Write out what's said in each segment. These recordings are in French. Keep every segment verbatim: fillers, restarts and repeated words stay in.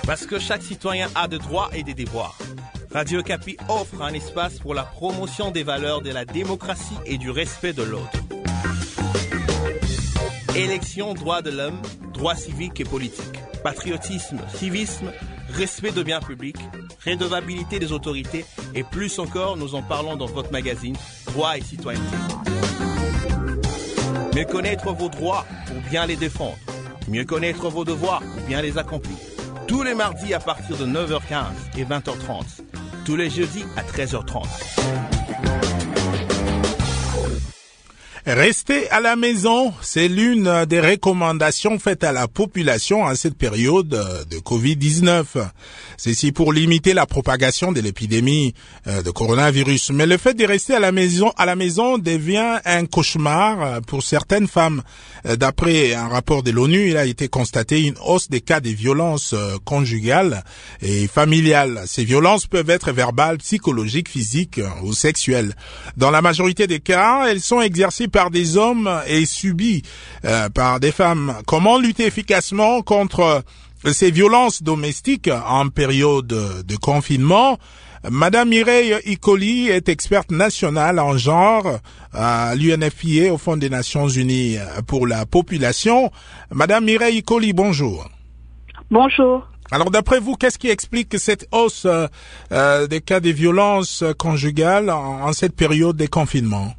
Parce que chaque citoyen a des droits et des devoirs. Radio Okapi offre un espace pour la promotion des valeurs de la démocratie et du respect de l'autre. Élection, droits de l'homme, droits civiques et politiques, patriotisme, civisme, respect de biens publics, redevabilité des autorités et plus encore, nous en parlons dans votre magazine Droits et citoyenneté. Mieux connaître vos droits pour bien les défendre. Mieux connaître vos devoirs pour bien les accomplir. Tous les mardis à partir de neuf heures quinze et vingt heures trente. Tous les jeudis à treize heures trente. Rester à la maison, c'est l'une des recommandations faites à la population en cette période de covid dix-neuf. Ceci pour limiter la propagation de l'épidémie de coronavirus. Mais le fait de rester à la maison, à la maison devient un cauchemar pour certaines femmes. D'après un rapport de l'ONU, il a été constaté une hausse des cas de violences conjugales et familiales. Ces violences peuvent être verbales, psychologiques, physiques ou sexuelles. Dans la majorité des cas, elles sont exercées par des hommes et subies euh, par des femmes. Comment lutter efficacement contre ces violences domestiques en période de confinement? Madame Mireille Icoli est experte nationale en genre à l'U N F P A au Fonds des Nations Unies pour la population. Madame Mireille Icoli, bonjour. Bonjour. Alors d'après vous, qu'est-ce qui explique cette hausse euh, des cas de violences conjugales en, en cette période de confinement?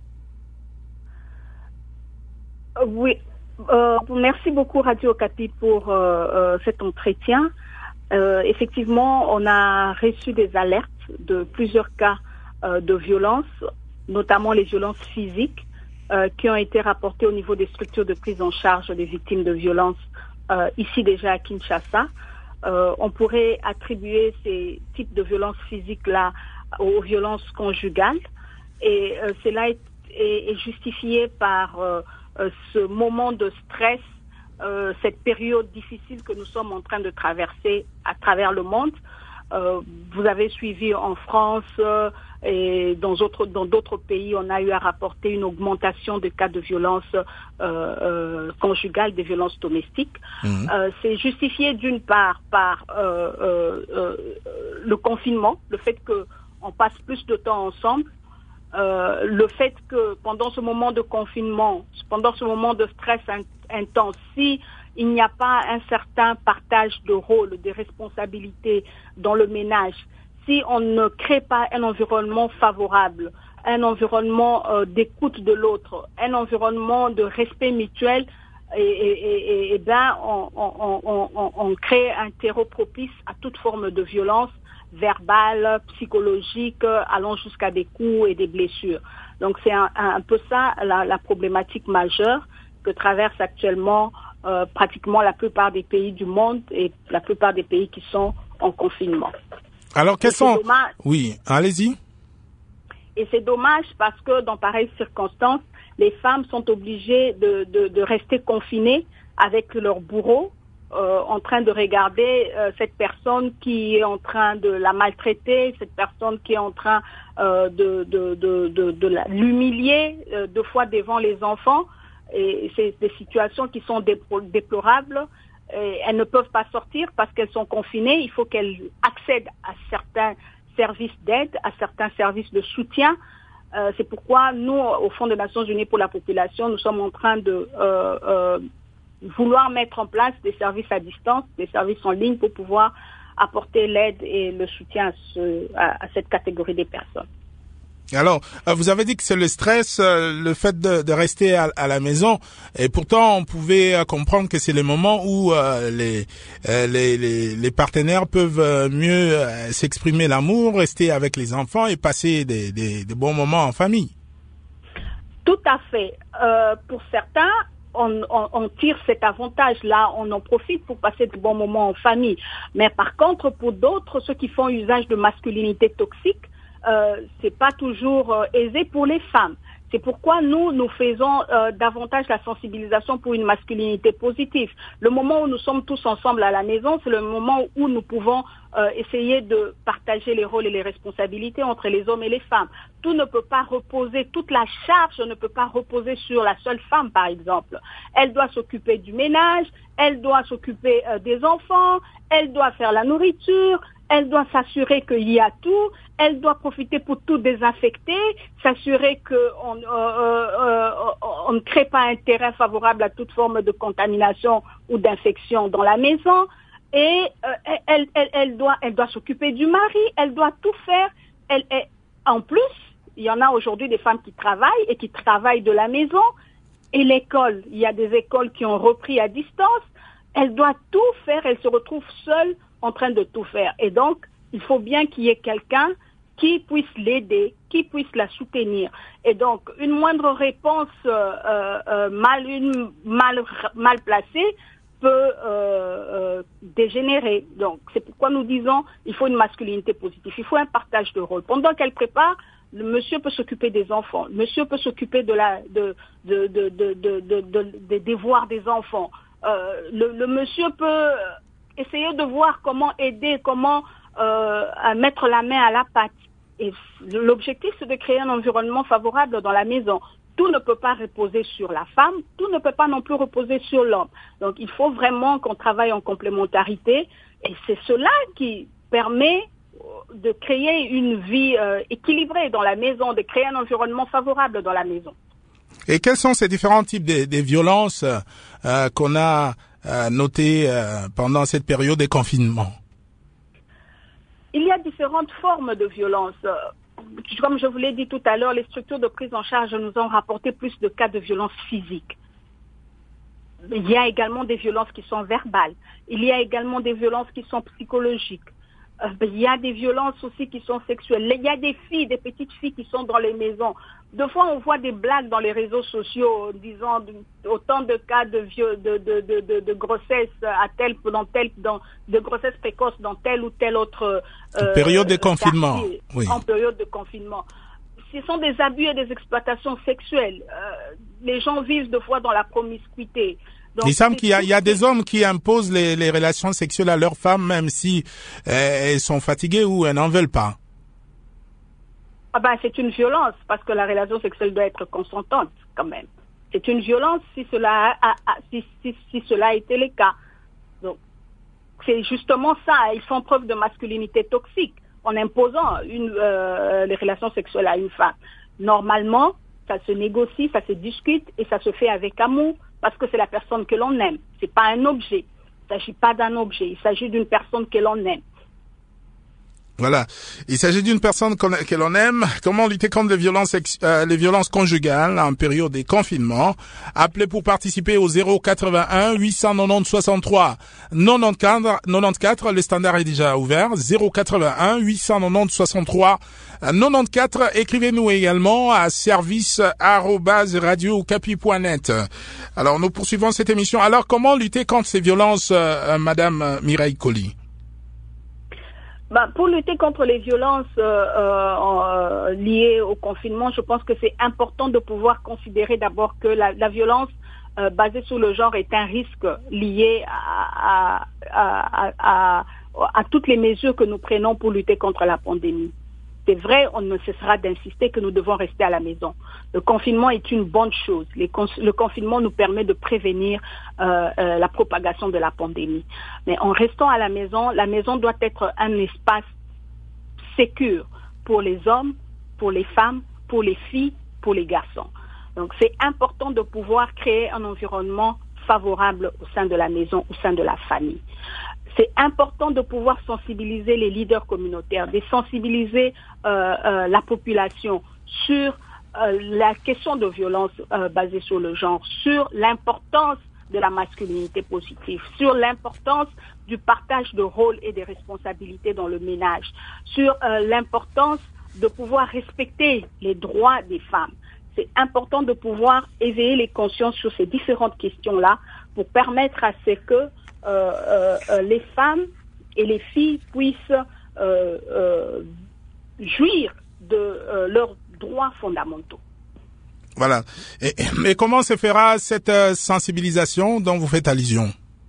Oui, euh, merci beaucoup Radio Okapi pour euh, euh, cet entretien. Euh, effectivement, on a reçu des alertes de plusieurs cas euh, de violence, notamment les violences physiques, euh, qui ont été rapportées au niveau des structures de prise en charge des victimes de violences euh, ici déjà à Kinshasa. Euh, on pourrait attribuer ces types de violences physiques-là aux violences conjugales, et euh, cela est, est, est justifié par euh, Euh, ce moment de stress, euh, cette période difficile que nous sommes en train de traverser à travers le monde. Euh, vous avez suivi en France euh, et dans d'autres dans d'autres pays, on a eu à rapporter une augmentation des cas de violence euh, euh, conjugale, des violences domestiques. Mmh. Euh, c'est justifié d'une part par euh, euh, euh, le confinement, le fait qu'on passe plus de temps ensemble. Euh, le fait que pendant ce moment de confinement, pendant ce moment de stress in- intense, si il n'y a pas un certain partage de rôle, de responsabilités dans le ménage, si on ne crée pas un environnement favorable, un environnement euh, d'écoute de l'autre, un environnement de respect mutuel, et, et, et, et ben on, on, on, on, on crée un terreau propice à toute forme de violence verbale, psychologique, allant jusqu'à des coups et des blessures. Donc c'est un, un peu ça la, la problématique majeure que traverse actuellement euh, pratiquement la plupart des pays du monde et la plupart des pays qui sont en confinement. Alors quels sont... Dommage... Oui, allez-y. Et c'est dommage parce que dans pareilles circonstances, les femmes sont obligées de, de, de rester confinées avec leur bourreau, Euh, en train de regarder euh, cette personne qui est en train de la maltraiter, cette personne qui est en train euh, de, de, de, de, de la, l'humilier euh, deux fois devant les enfants. Et c'est des situations qui sont déplorables. Et elles ne peuvent pas sortir parce qu'elles sont confinées. Il faut qu'elles accèdent à certains services d'aide, à certains services de soutien. Euh, c'est pourquoi nous, au Fonds des Nations Unies pour la population, nous sommes en train de euh, euh, vouloir mettre en place des services à distance, des services en ligne pour pouvoir apporter l'aide et le soutien à, ce, à, à cette catégorie des personnes. Alors, vous avez dit que c'est le stress, le fait de, de rester à, à la maison, et pourtant on pouvait comprendre que c'est le moment où euh, les, les, les, les partenaires peuvent mieux s'exprimer l'amour, rester avec les enfants et passer des, des, des bons moments en famille. Tout à fait. Euh, pour certains, On, on, on tire cet avantage-là, on en profite pour passer de bons moments en famille. Mais par contre, pour d'autres, ceux qui font usage de masculinité toxique, euh, c'est pas toujours euh, aisé pour les femmes. C'est pourquoi nous, nous faisons euh, davantage la sensibilisation pour une masculinité positive. Le moment où nous sommes tous ensemble à la maison, c'est le moment où nous pouvons euh, essayer de partager les rôles et les responsabilités entre les hommes et les femmes. Tout ne peut pas reposer, toute la charge ne peut pas reposer sur la seule femme, par exemple. Elle doit s'occuper du ménage, elle doit s'occuper euh, des enfants, elle doit faire la nourriture, elle doit s'assurer qu'il y a tout, elle doit profiter pour tout désinfecter, s'assurer qu'on euh, euh, on ne crée pas un terrain favorable à toute forme de contamination ou d'infection dans la maison. Et euh, elle, elle, elle doit, elle doit s'occuper du mari, elle doit tout faire. Elle, elle, en plus, il y en a aujourd'hui des femmes qui travaillent et qui travaillent de la maison. Et l'école, il y a des écoles qui ont repris à distance. Elle doit tout faire, elle se retrouve seule en train de tout faire. Et donc, il faut bien qu'il y ait quelqu'un qui puisse l'aider, qui puisse la soutenir. Et donc, une moindre réponse euh, euh, mal, une, mal, mal placée peut euh, euh, dégénérer. Donc, c'est pourquoi nous disons il faut une masculinité positive, il faut un partage de rôle. Pendant qu'elle prépare, le monsieur peut s'occuper des enfants, le monsieur peut s'occuper de la, de, de, de, de, de, de, de, des devoirs des enfants. Euh, le, le monsieur peut essayer de voir comment aider, comment euh, à mettre la main à la pâte. Et l'objectif, c'est de créer un environnement favorable dans la maison. Tout ne peut pas reposer sur la femme, tout ne peut pas non plus reposer sur l'homme. Donc, il faut vraiment qu'on travaille en complémentarité. Et c'est cela qui permet de créer une vie euh, équilibrée dans la maison, de créer un environnement favorable dans la maison. Et quels sont ces différents types de, de violences euh, qu'on a euh, notées euh, pendant cette période de confinement? Il y a différentes formes de violence. Comme je vous l'ai dit tout à l'heure, les structures de prise en charge nous ont rapporté plus de cas de violence physique. Il y a également des violences qui sont verbales. Il y a également des violences qui sont psychologiques. Il y a des violences aussi qui sont sexuelles. Il y a des filles, des petites filles qui sont dans les maisons. Deux fois, on voit des blagues dans les réseaux sociaux disant autant de cas de, vieux, de, de, de, de, de grossesse à tel, dans tel, dans, de grossesse précoce dans telle ou telle autre euh, période de confinement. Quartier, oui. En période de confinement. Ce sont des abus et des exploitations sexuelles. Euh, les gens vivent deux fois dans la promiscuité. Donc, il semble qu'il y a, il y a des hommes qui imposent les, les relations sexuelles à leurs femmes, même si euh, elles sont fatiguées ou elles n'en veulent pas. Ah ben, c'est une violence, parce que la relation sexuelle doit être consentante, quand même. C'est une violence si cela a, a, si, si, si cela a été le cas. Donc, c'est justement ça. Ils font preuve de masculinité toxique en imposant une, euh, les relations sexuelles à une femme. Normalement, ça se négocie, ça se discute et ça se fait avec amour, parce que c'est la personne que l'on aime. C'est pas un objet. Il ne s'agit pas d'un objet. Il s'agit d'une personne que l'on aime. Voilà. Il s'agit d'une personne que l'on aime. Comment lutter contre les violences, euh, les violences conjugales en période de confinement? Appelez pour participer au zéro quatre-vingt-un huit cent quatre-vingt-dix soixante-trois quatre-vingt-quatorze. Le standard est déjà ouvert. zéro quatre-vingt-un huit cent quatre-vingt-dix soixante-trois quatre-vingt-quatorze. Écrivez-nous également à service arobase radio okapi point net. Alors, nous poursuivons cette émission. Alors, comment lutter contre ces violences, euh, Madame Mireille Colli? Ben, pour lutter contre les violences euh, euh, liées au confinement, je pense que c'est important de pouvoir considérer d'abord que la, la violence euh, basée sur le genre est un risque lié à, à, à, à, à toutes les mesures que nous prenons pour lutter contre la pandémie. C'est vrai, on ne cessera d'insister que nous devons rester à la maison. Le confinement est une bonne chose. Les cons- le confinement nous permet de prévenir euh, euh, la propagation de la pandémie. Mais en restant à la maison, la maison doit être un espace sécure pour les hommes, pour les femmes, pour les filles, pour les garçons. Donc c'est important de pouvoir créer un environnement favorable au sein de la maison, au sein de la famille. C'est important de pouvoir sensibiliser les leaders communautaires, de sensibiliser euh, euh, la population sur euh, la question de violence euh, basée sur le genre, sur l'importance de la masculinité positive, sur l'importance du partage de rôles et des responsabilités dans le ménage, sur euh, l'importance de pouvoir respecter les droits des femmes. C'est important de pouvoir éveiller les consciences sur ces différentes questions-là pour permettre à ce que Euh, euh, les femmes et les filles puissent euh, euh, jouir de euh, leurs droits fondamentaux. Voilà. Et, et comment se fera cette euh, sensibilisation dont vous faites allusion?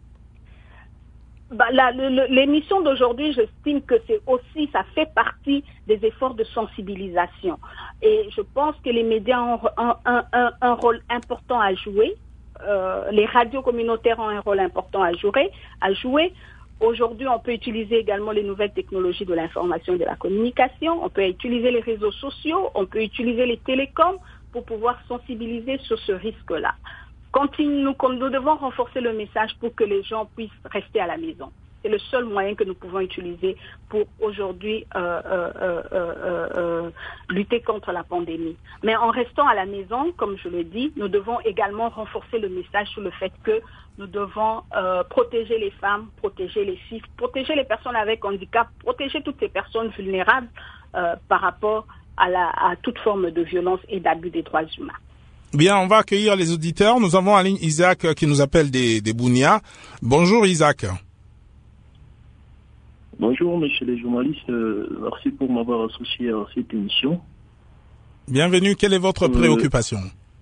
Bah, la, le, l'émission d'aujourd'hui, j'estime que c'est aussi, ça fait partie des efforts de sensibilisation. Et je pense que les médias ont un, un, un, un rôle important à jouer. Euh, les radios communautaires ont un rôle important à jouer. À jouer. Aujourd'hui, on peut utiliser également les nouvelles technologies de l'information et de la communication. On peut utiliser les réseaux sociaux. On peut utiliser les télécoms pour pouvoir sensibiliser sur ce risque-là. Continue, nous, nous devons renforcer le message pour que les gens puissent rester à la maison. C'est le seul moyen que nous pouvons utiliser pour aujourd'hui euh, euh, euh, euh, euh, lutter contre la pandémie. Mais en restant à la maison, comme je le dis, nous devons également renforcer le message sur le fait que nous devons euh, protéger les femmes, protéger les filles, protéger les personnes avec handicap, protéger toutes ces personnes vulnérables euh, par rapport à, la, à toute forme de violence et d'abus des droits humains. Bien, on va accueillir les auditeurs. Nous avons en ligne Isaac qui nous appelle des, des Bounia. Bonjour Isaac. Bonjour messieurs les journalistes, euh, merci pour m'avoir associé à cette émission. Bienvenue, quelle est votre euh, préoccupation?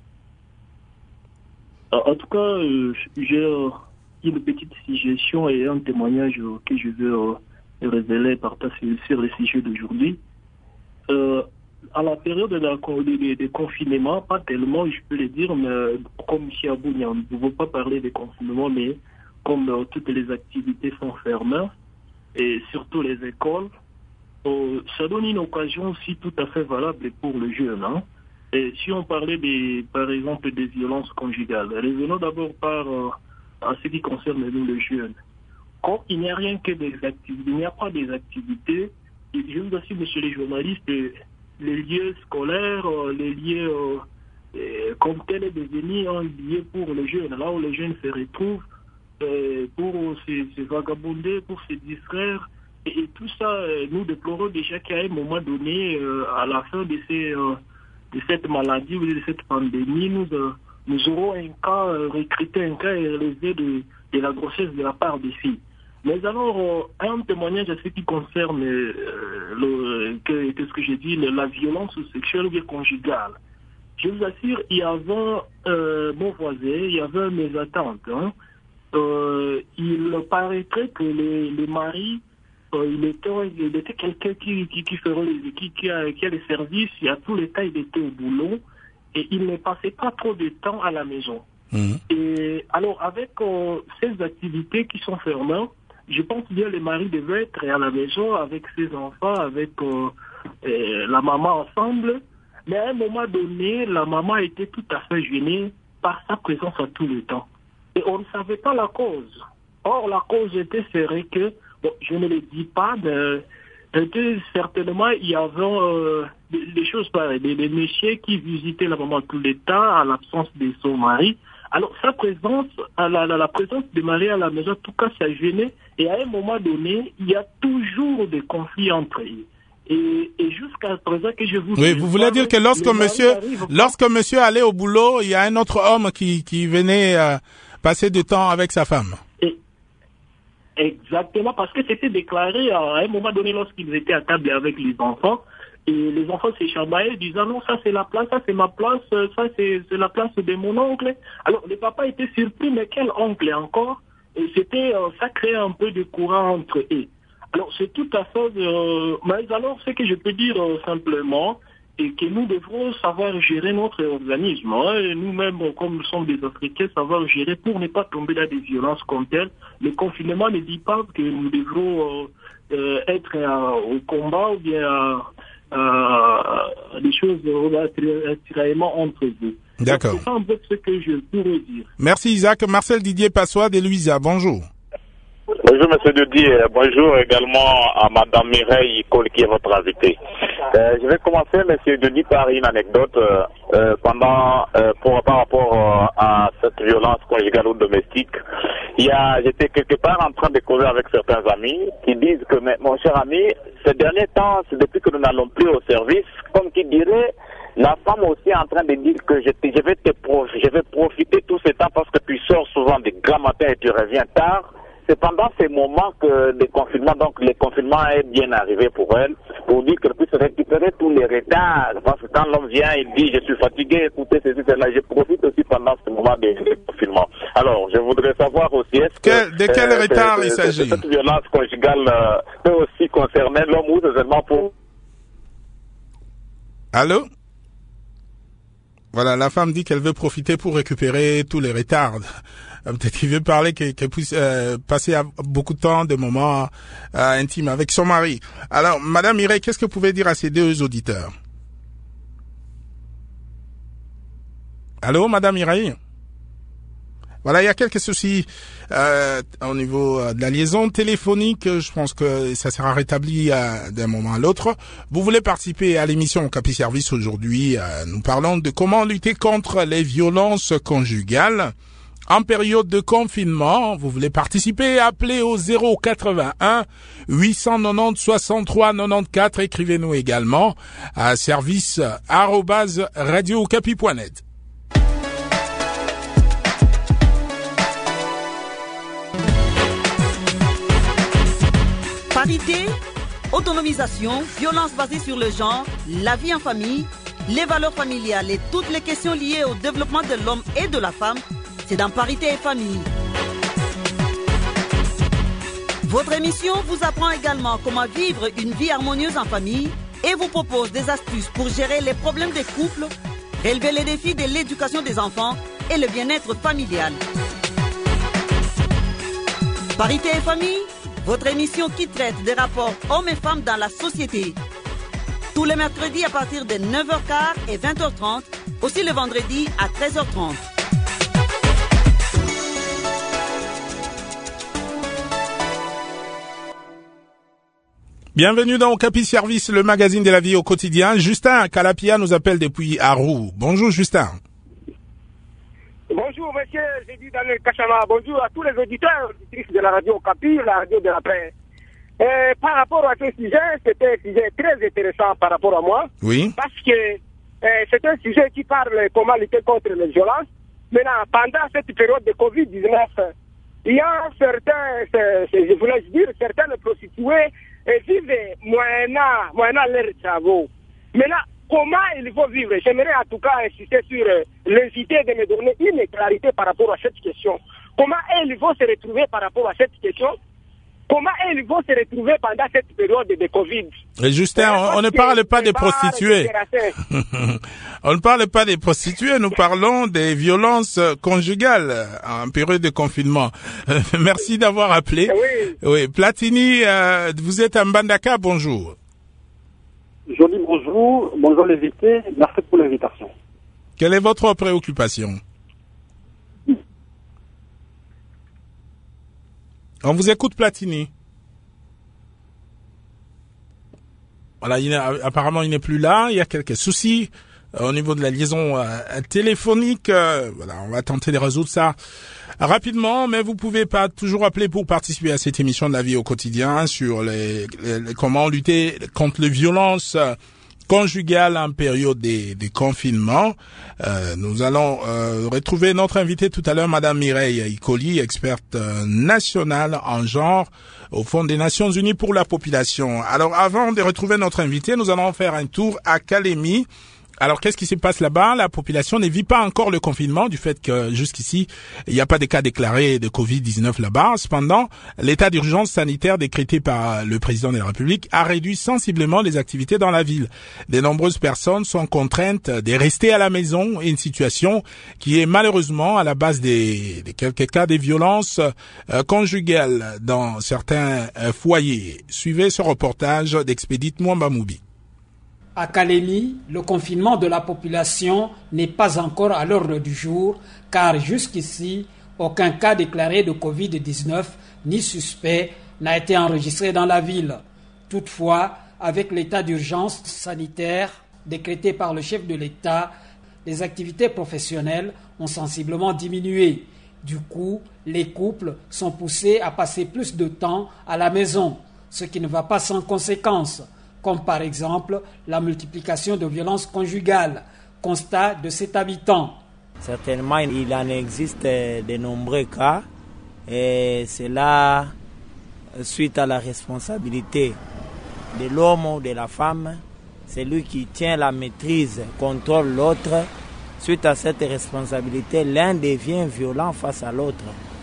En tout cas, euh, j'ai euh, une petite suggestion et un témoignage euh, que je veux euh, révéler partager sur le sujet d'aujourd'hui. Euh, À la période de, la, de, de confinement, pas tellement, je peux le dire, mais comme M. Abounia, on ne pouvons pas parler de confinement, mais comme euh, toutes les activités sont fermées, et surtout les écoles, euh, ça donne une occasion aussi tout à fait valable pour le jeune. Hein. Et si on parlait, des, par exemple, des violences conjugales, revenons d'abord par euh, à ce qui concerne nous, les jeunes. Quand il n'y a rien que des activités, il n'y a pas des activités, et je vous assure, monsieur les journalistes, les lieux scolaires, les lieux euh, comme tel est devenu un lieu pour les jeunes, là où les jeunes se retrouvent euh, pour se, se vagabonder, pour se distraire. Et, et tout ça, euh, nous déplorons déjà qu'à un moment donné, euh, à la fin de, ces, euh, de cette maladie ou de cette pandémie, nous, euh, nous aurons un cas, euh, recruté un cas élevé de, de la grossesse de la part des filles. Mais alors, euh, un témoignage à ce qui concerne euh, le, que, que ce que j'ai dit, le, la violence sexuelle ou conjugale. Je vous assure, il y avait euh, mon voisin, il y avait mes attentes. Hein. Euh, il paraîtrait que les, les maris, euh, il était, il était quelqu'un qui, qui, qui, ferait, qui, qui, a, qui a les services, et à tous les temps, il était au boulot, et il ne passait pas trop de temps à la maison. Mmh. Et alors, avec euh, ces activités qui sont fermées, je pense bien les maris devaient être à la maison avec ses enfants, avec euh, euh, la maman ensemble. Mais à un moment donné, la maman était tout à fait gênée par sa présence à tout le temps. Et on ne savait pas la cause. Or, la cause était serait que, bon, je ne le dis pas, mais était certainement, il y avait euh, des, des choses pareilles, des, des messieurs qui visitaient la maman tout le temps à l'absence de son mari. Alors, sa présence, la, la, la présence de Marie à la maison, en tout cas, ça gênait. Et à un moment donné, il y a toujours des conflits entre eux. Et, et jusqu'à présent que je vous... Oui, vous voulez dire que lorsque monsieur, lorsque monsieur allait au boulot, il y a un autre homme qui, qui venait euh, passer du temps avec sa femme. Et, exactement, parce que c'était déclaré à un moment donné lorsqu'ils étaient à table avec les enfants. Et les enfants s'est chambaillaient, disant non, ça c'est la place, ça c'est ma place, ça c'est, c'est la place de mon oncle. Alors les papas étaient surpris, mais quel oncle encore? Et c'était, euh, ça créait un peu de courant entre eux. Alors c'est tout à fait... Euh, mais alors ce que je peux dire euh, simplement, est que nous devrons savoir gérer notre organisme. Hein, et nous-mêmes, comme nous sommes des Africains, savoir gérer pour ne pas tomber dans des violences comme telles. Le confinement ne dit pas que nous devrons euh, euh, être euh, au combat ou bien... Euh, Euh, des choses naturellement entre eux. D'accord. C'est un peu ce que je pourrais dire. Merci Isaac. Marcel Didier Passois de Louisa, bonjour. Bonjour Monsieur Didier, bonjour également à Madame Mireille Cole qui est votre invitée. Euh, je vais commencer Monsieur Denis par une anecdote euh, euh, pendant euh, pour par rapport euh, à cette violence conjugale ou domestique. Il y a, j'étais quelque part en train de causer avec certains amis qui disent que mais, mon cher ami, ces derniers temps, c'est depuis que nous n'allons plus au service, comme qui dirait, la femme aussi est en train de dire que je, te, je vais te prof, je vais profiter tout ce temps parce que tu sors souvent des grands matins et tu reviens tard. C'est pendant ces moments que le confinement, donc le confinement est bien arrivé pour elle. pour dire qu'elle puisse récupérer tous les retards. Parce que quand l'homme vient, il dit je suis fatigué, écoutez ceci, cela. Je profite aussi pendant ce moment de, de confinement. Alors, je voudrais savoir aussi, est-ce quel, que... De quel euh, retard euh, il s'agit? Cette violence conjugale euh, peut aussi concerner l'homme ou seulement pour... Allô? Voilà, la femme dit qu'elle veut profiter pour récupérer tous les retards. Peut-être qu'il veut parler, qu'elle puisse euh, passer beaucoup de temps, de moments euh, intimes avec son mari. Alors, Madame Mireille, qu'est-ce que vous pouvez dire à ces deux auditeurs? Allô, Madame Mireille? Voilà, il y a quelques soucis euh, au niveau de la liaison téléphonique. Je pense que ça sera rétabli euh, d'un moment à l'autre. Vous voulez participer à l'émission Capi Service aujourd'hui. Euh, nous parlons de comment lutter contre les violences conjugales. En période de confinement, vous voulez participer, appelez au zéro quatre-vingt-un huit cent quatre-vingt-dix soixante-trois quatre-vingt-quatorze. Écrivez-nous également à service arobase radio capi point net. Parité, autonomisation, violence basée sur le genre, la vie en famille, les valeurs familiales et toutes les questions liées au développement de l'homme et de la femme, c'est dans Parité et Famille. Votre émission vous apprend également comment vivre une vie harmonieuse en famille et vous propose des astuces pour gérer les problèmes des couples, relever les défis de l'éducation des enfants et le bien-être familial. Parité et Famille, votre émission qui traite des rapports hommes et femmes dans la société. Tous les mercredis à partir de neuf heures quinze et vingt heures trente, aussi le vendredi à treize heures trente. Bienvenue dans Capi Service, le magazine de la vie au quotidien. Justin Kalapia nous appelle depuis Arou. Bonjour Justin. Bonjour monsieur, j'ai dit Daniel Kachama. Bonjour à tous les auditeurs de la radio Capi, la radio de la paix. Et par rapport à ce sujet, c'était un sujet très intéressant par rapport à moi. Oui. Parce que euh, c'est un sujet qui parle comment lutter contre les violences. Maintenant, pendant cette période de covid dix-neuf, il y a certains, c'est, c'est, je voulais dire, certaines prostituées et vivent moyennant, moyennant leurs travaux. Maintenant, comment il faut vivre? J'aimerais en tout cas insister sur euh, l'invité de me donner une clarité par rapport à cette question. Comment ils vont se retrouver par rapport à cette question? Comment ils vont se retrouver pendant cette période de Covid? Et Justin, on, on ne parle pas des prostituées. On ne parle pas des prostituées, nous parlons des violences conjugales en période de confinement. Merci d'avoir appelé. Oui. Oui, Platini, euh, vous êtes à Mbandaka, bonjour. Je dis bonjour, bonjour les invités, merci pour l'invitation. Quelle est votre préoccupation? On vous écoute, Platini. Voilà, il apparemment il n'est plus là, il y a quelques soucis euh, au niveau de la liaison euh, téléphonique. Euh, voilà, on va tenter de résoudre ça rapidement, mais vous pouvez pas toujours appeler pour participer à cette émission de la vie au quotidien sur les, les, les comment lutter contre les violences euh, conjugales en période de, de confinement. Euh, nous allons euh, retrouver notre invitée tout à l'heure, Madame Mireille Ikoli, experte euh, nationale en genre au Fonds des Nations Unies pour la population. Alors, avant de retrouver notre invitée, nous allons faire un tour à Kalemi. Alors, qu'est-ce qui se passe là-bas? La population ne vit pas encore le confinement du fait que jusqu'ici, il n'y a pas de cas déclarés de covid dix-neuf là-bas. Cependant, l'état d'urgence sanitaire décrété par le président de la République a réduit sensiblement les activités dans la ville. De nombreuses personnes sont contraintes de rester à la maison, une situation qui est malheureusement à la base des, des quelques cas de violences euh, conjugales dans certains euh, foyers. Suivez ce reportage d'Expédite Mwambamoubi. À Kalemi, le confinement de la population n'est pas encore à l'ordre du jour car jusqu'ici, aucun cas déclaré de covid dix-neuf ni suspect n'a été enregistré dans la ville. Toutefois, avec l'état d'urgence sanitaire décrété par le chef de l'État, les activités professionnelles ont sensiblement diminué. Du coup, les couples sont poussés à passer plus de temps à la maison, ce qui ne va pas sans conséquences, comme par exemple la multiplication de violences conjugales, constat de cet habitant. Certainement, il en existe de nombreux cas et c'est là suite à la responsabilité de l'homme ou de la femme, c'est lui qui tient la maîtrise, contrôle l'autre. Suite à cette responsabilité, l'un devient violent face à l'autre.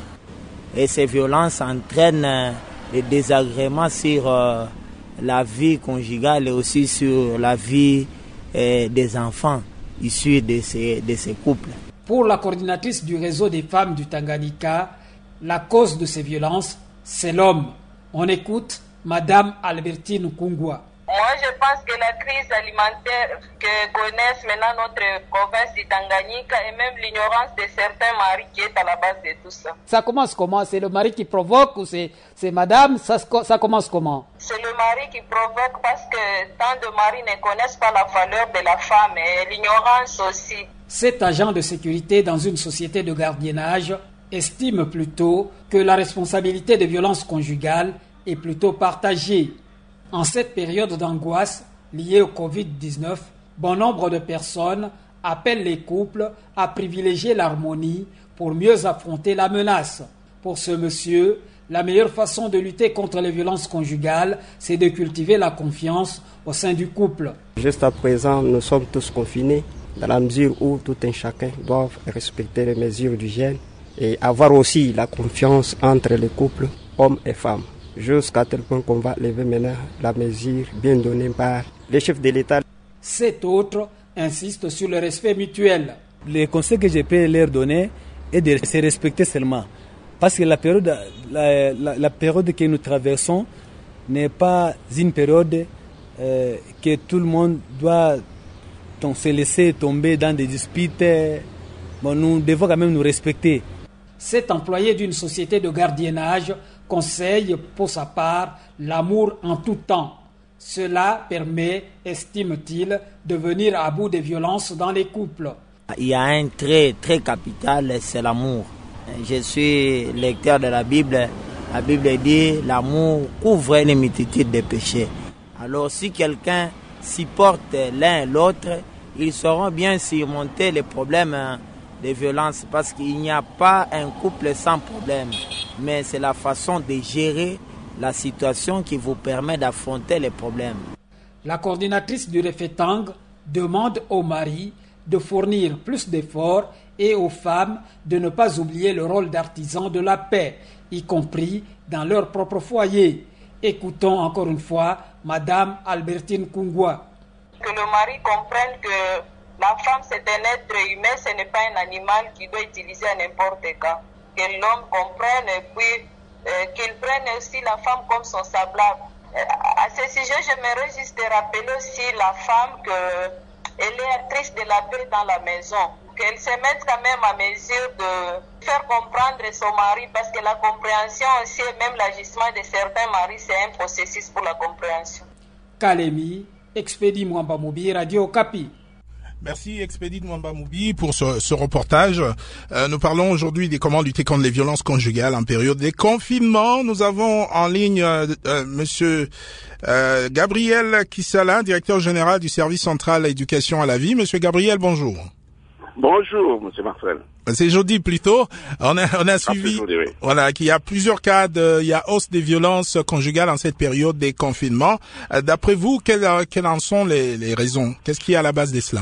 Et ces violences entraînent des désagréments sur euh, la vie conjugale et aussi sur la vie euh, des enfants issus de ces, de ces couples. Pour la coordinatrice du réseau des femmes du Tanganyika, la cause de ces violences, c'est l'homme. On écoute Madame Albertine Kungwa. Moi, je pense que la crise alimentaire que connaissent maintenant notre province du Tanganyika et même l'ignorance de certains maris qui est à la base de tout ça. Ça commence comment? C'est le mari qui provoque ou c'est, c'est madame? Ça, ça commence comment? C'est le mari qui provoque parce que tant de maris ne connaissent pas la valeur de la femme et l'ignorance aussi. Cet agent de sécurité dans une société de gardiennage estime plutôt que la responsabilité des violences conjugales est plutôt partagée. En cette période d'angoisse liée au covid dix-neuf, bon nombre de personnes appellent les couples à privilégier l'harmonie pour mieux affronter la menace. Pour ce monsieur, la meilleure façon de lutter contre les violences conjugales, c'est de cultiver la confiance au sein du couple. Juste à présent, nous sommes tous confinés dans la mesure où tout un chacun doit respecter les mesures d'hygiène et avoir aussi la confiance entre les couples, hommes et femmes. Jusqu'à tel point qu'on va lever maintenant la mesure bien donnée par les chefs de l'État. Cet autre insiste sur le respect mutuel. Le conseil que je peux leur donner est de se respecter seulement. Parce que la période, la, la, la période que nous traversons n'est pas une période euh, que tout le monde doit donc, se laisser tomber dans des disputes. Bon, nous devons quand même nous respecter. Cet employé d'une société de gardiennage conseille pour sa part l'amour en tout temps. Cela permet, estime-t-il, de venir à bout des violences dans les couples. Il y a un trait très capital, c'est l'amour. Je suis lecteur de la Bible. La Bible dit l'amour couvre une multitude de péchés. Alors si quelqu'un supporte l'un et l'autre, ils sauront bien surmonter les problèmes de violence, parce qu'il n'y a pas un couple sans problème, mais c'est la façon de gérer la situation qui vous permet d'affronter les problèmes. La coordinatrice du Refetang demande aux maris de fournir plus d'efforts et aux femmes de ne pas oublier le rôle d'artisans de la paix, y compris dans leur propre foyer. Écoutons encore une fois Madame Albertine Kungwa. Que le mari comprenne que la femme, c'est un être humain, ce n'est pas un animal qui doit utiliser à n'importe quoi. Que l'homme comprenne et puis euh, qu'il prenne aussi la femme comme son semblable. Euh, à ce sujet, j'aimerais juste rappeler aussi la femme qu'elle est actrice de la paix dans la maison. Qu'elle se mette quand même à mesure de faire comprendre son mari, parce que la compréhension aussi, et même l'agissement de certains maris, c'est un processus pour la compréhension. Kalemi, Expédie Mwamba Moubi, Radio Okapi. Merci Expédie Mwamba Moubi pour ce, ce reportage. Euh, nous parlons aujourd'hui de comment lutter contre les violences conjugales en période de confinement. Nous avons en ligne euh, euh, Monsieur euh, Gabriel Kissala, directeur général du service central éducation à la vie. Monsieur Gabriel, bonjour. Bonjour, Monsieur Marcel. C'est jeudi plutôt. On a, on a suivi, jeudi, oui. Voilà, qu'il y a plusieurs cas de, il y a hausse des violences conjugales en cette période des confinements. Euh, d'après vous, quelles, quelles en sont les, les raisons? Qu'est-ce qui est à la base de cela?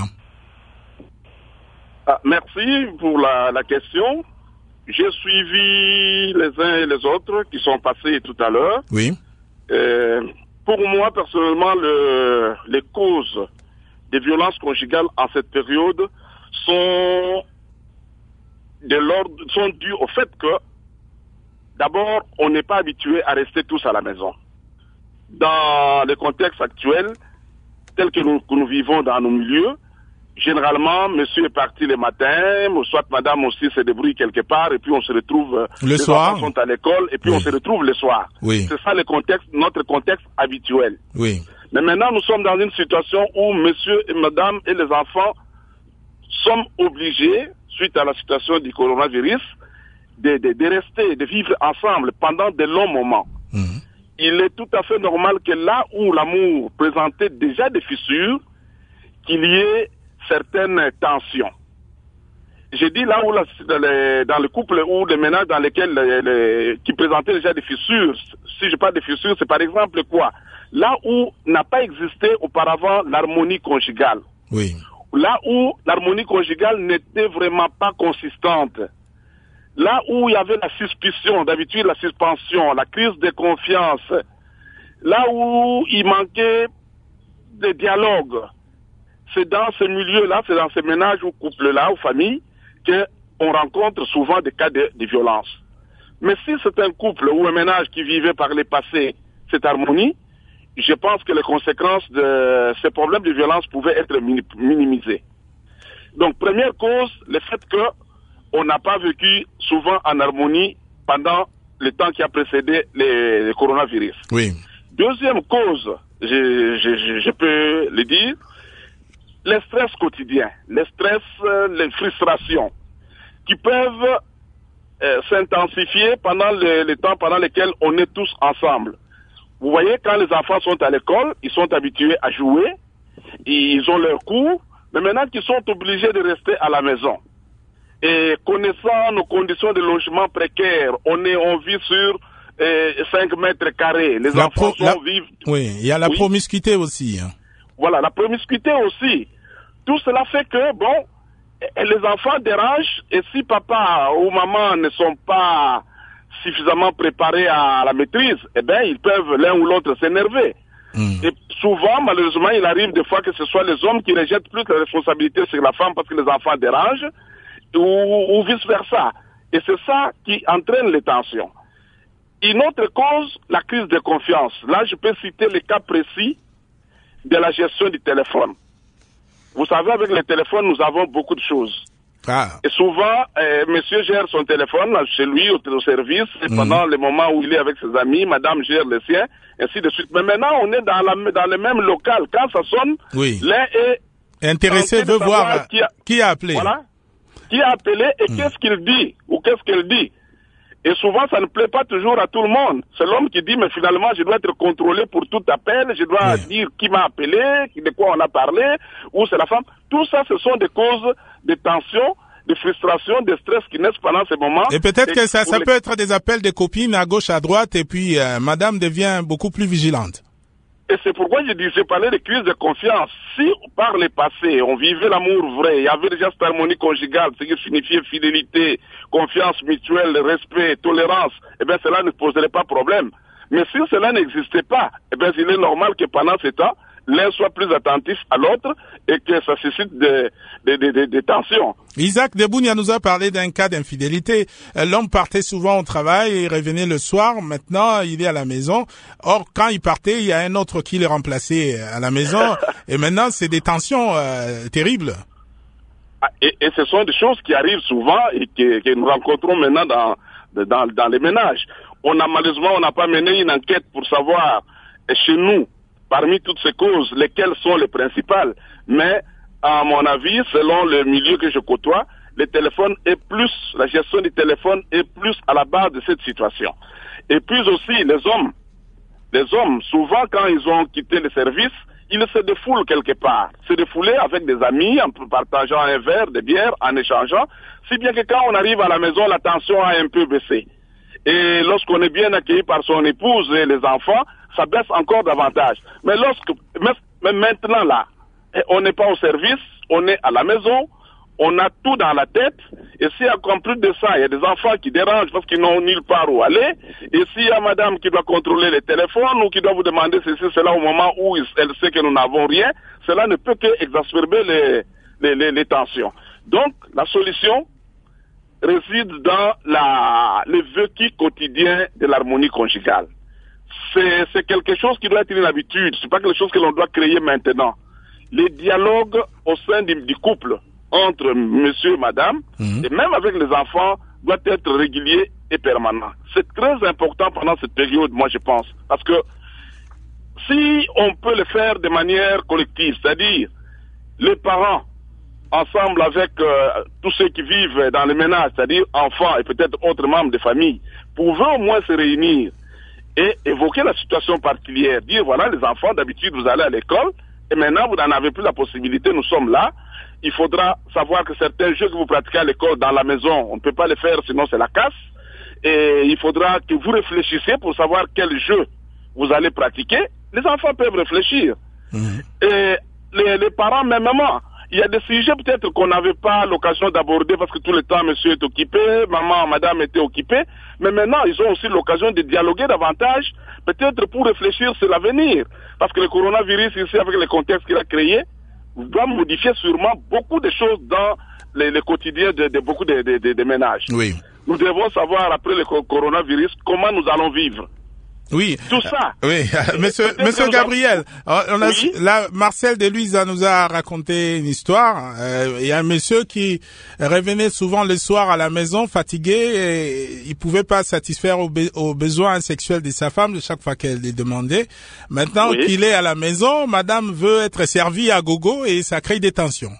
Ah, merci pour la, la question. J'ai suivi les uns et les autres qui sont passés tout à l'heure. Oui. Euh, pour moi, personnellement, le, les causes des violences conjugales en cette période sont de l'ordre, sont dues au fait que, d'abord, on n'est pas habitué à rester tous à la maison. Dans le contexte actuel, tel que nous, que nous vivons dans nos milieux, généralement, monsieur est parti le matin, soit madame aussi se débrouille quelque part, et puis on se retrouve, le les soir. enfants sont à l'école, et puis oui. on se retrouve le soir. Oui. C'est ça le contexte, notre contexte habituel. Oui. Mais maintenant, nous sommes dans une situation où monsieur et madame et les enfants sommes obligés, suite à la situation du coronavirus, de, de, de rester, de vivre ensemble pendant de longs moments. Mmh. Il est tout à fait normal que là où l'amour présentait déjà des fissures, qu'il y ait certaines tensions. J'ai dit là où la, dans, les, dans le couple ou les ménages dans lesquels les, les, qui présentaient déjà des fissures, si je parle de fissures, c'est par exemple quoi? là où n'a pas existé auparavant l'harmonie conjugale. Oui. Là où l'harmonie conjugale n'était vraiment pas consistante. Là où il y avait la suspicion, d'habitude la suspension, la crise de confiance. Là où il manquait de dialogue. C'est dans ce milieu-là, c'est dans ces ménages ou couples-là, ou familles, qu'on rencontre souvent des cas de, de violence. Mais si c'est un couple ou un ménage qui vivait par le passé cette harmonie, je pense que les conséquences de ces problèmes de violence pouvaient être minimisées. Donc, première cause, le fait qu'on n'a pas vécu souvent en harmonie pendant le temps qui a précédé les, les coronavirus. Oui. Deuxième cause, je, je, je peux le dire, les stress quotidiens, les stress, les frustrations, qui peuvent euh, s'intensifier pendant le, le temps pendant lequel on est tous ensemble. Vous voyez, quand les enfants sont à l'école, ils sont habitués à jouer, ils ont leur cours, mais maintenant qu'ils sont obligés de rester à la maison. Et connaissant nos conditions de logement précaires, on est, on vit sur euh, cinq mètres carrés. Les la enfants pro, sont la, vivent. Oui, il y a la oui. promiscuité aussi. Hein. Voilà, la promiscuité aussi. Tout cela fait que, bon, les enfants dérangent, et si papa ou maman ne sont pas suffisamment préparés à la maîtrise, eh bien, ils peuvent l'un ou l'autre s'énerver. Mmh. Et souvent, malheureusement, il arrive des fois que ce soit les hommes qui rejettent plus la responsabilité sur la femme parce que les enfants dérangent, ou, ou vice-versa. Et c'est ça qui entraîne les tensions. Une autre cause, la crise de confiance. Là, je peux citer le cas précis de la gestion du téléphone. Vous savez, avec le téléphone, nous avons beaucoup de choses. Ah. Et souvent, euh, monsieur gère son téléphone chez lui, au, au service, et mmh. pendant les moments où il est avec ses amis, madame gère le sien, ainsi de suite. Mais maintenant, on est dans, la, dans le même local. Quand ça sonne, oui. l'un est intéressé, veut voir qui a, qui a appelé. Voilà. Qui a appelé et mmh. qu'est-ce qu'il dit, ou qu'est-ce qu'elle dit. Et souvent, ça ne plaît pas toujours à tout le monde. C'est l'homme qui dit, mais finalement, je dois être contrôlé pour tout appel, je dois oui. dire qui m'a appelé, de quoi on a parlé, ou c'est la femme. Tout ça, ce sont des causes de tension, de frustration, de stress qui naissent pendant ces moments. Et peut-être que ça, ça les... peut être des appels de copines à gauche, à droite, et puis euh, madame devient beaucoup plus vigilante. Et c'est pourquoi je dis, j'ai parlé de crise de confiance. Si par le passé, on vivait l'amour vrai, il y avait déjà cette harmonie conjugale, ce qui signifiait fidélité, confiance mutuelle, respect, tolérance, eh bien cela ne poserait pas problème. Mais si cela n'existait pas, eh bien il est normal que pendant ce temps, l'un soit plus attentif à l'autre et que ça suscite des, des, des, des, des tensions. Isaac Debounia nous a parlé d'un cas d'infidélité. L'homme partait souvent au travail et revenait le soir. Maintenant, il est à la maison. Or, quand il partait, il y a un autre qui le remplaçait à la maison. Et maintenant, c'est des tensions euh, terribles. Et, et ce sont des choses qui arrivent souvent et que, que nous rencontrons maintenant dans, dans, dans les ménages. On a malheureusement, on n'a pas mené une enquête pour savoir chez nous, parmi toutes ces causes, lesquelles sont les principales. Mais, à mon avis, selon le milieu que je côtoie, le téléphone est plus, la gestion du téléphone est plus à la base de cette situation. Et puis aussi, les hommes, les hommes, souvent quand ils ont quitté le service, ils se défoulent quelque part. Se défouler avec des amis, en partageant un verre, des bières, en échangeant, si bien que quand on arrive à la maison, la tension a un peu baissé. Et lorsqu'on est bien accueilli par son épouse et les enfants, ça baisse encore davantage. Mais lorsque, mais maintenant là, on n'est pas au service, on est à la maison, on a tout dans la tête, et s'il y a en plus de ça, il y a des enfants qui dérangent parce qu'ils n'ont nulle part où aller, et s'il y a madame qui doit contrôler les téléphones ou qui doit vous demander ceci, cela au moment où elle sait que nous n'avons rien, cela ne peut que exacerber les, les, les, les tensions. Donc, la solution réside dans la, le vécu quotidien de l'harmonie conjugale. C'est, c'est quelque chose qui doit être une habitude, c'est pas quelque chose que l'on doit créer maintenant. Les dialogues au sein du, du couple, entre monsieur et madame, mmh. et même avec les enfants, doit être régulier et permanent. C'est très important pendant cette période, moi je pense, parce que si on peut le faire de manière collective, c'est-à-dire les parents, ensemble avec euh, tous ceux qui vivent dans les ménages, c'est-à-dire enfants et peut-être autres membres de famille, pouvaient au moins se réunir et évoquer la situation particulière, dire voilà les enfants, d'habitude vous allez à l'école, et maintenant vous n'en avez plus la possibilité, nous sommes là, il faudra savoir que certains jeux que vous pratiquez à l'école, dans la maison, on ne peut pas les faire sinon c'est la casse, et il faudra que vous réfléchissiez pour savoir quel jeu vous allez pratiquer, les enfants peuvent réfléchir. Mmh. Et les, les parents, même maman, il y a des sujets peut-être qu'on n'avait pas l'occasion d'aborder parce que tout le temps monsieur est occupé, maman, madame était occupée, mais maintenant ils ont aussi l'occasion de dialoguer davantage, peut-être pour réfléchir sur l'avenir. Parce que le coronavirus ici, avec le contexte qu'il a créé, doit modifier sûrement beaucoup de choses dans les, les quotidiens de, de beaucoup de, de, de, de ménages. Oui. Nous devons savoir après le coronavirus comment nous allons vivre. Oui. Tout ça. Oui. Monsieur, Monsieur Gabriel, on a, oui. Là, Marcel Deluise nous a raconté une histoire. Euh, il y a un monsieur qui revenait souvent le soir à la maison fatigué et il pouvait pas satisfaire aux, be- aux besoins sexuels de sa femme chaque fois qu'elle les demandait. Maintenant oui. qu'il est à la maison, madame veut être servie à gogo et ça crée des tensions.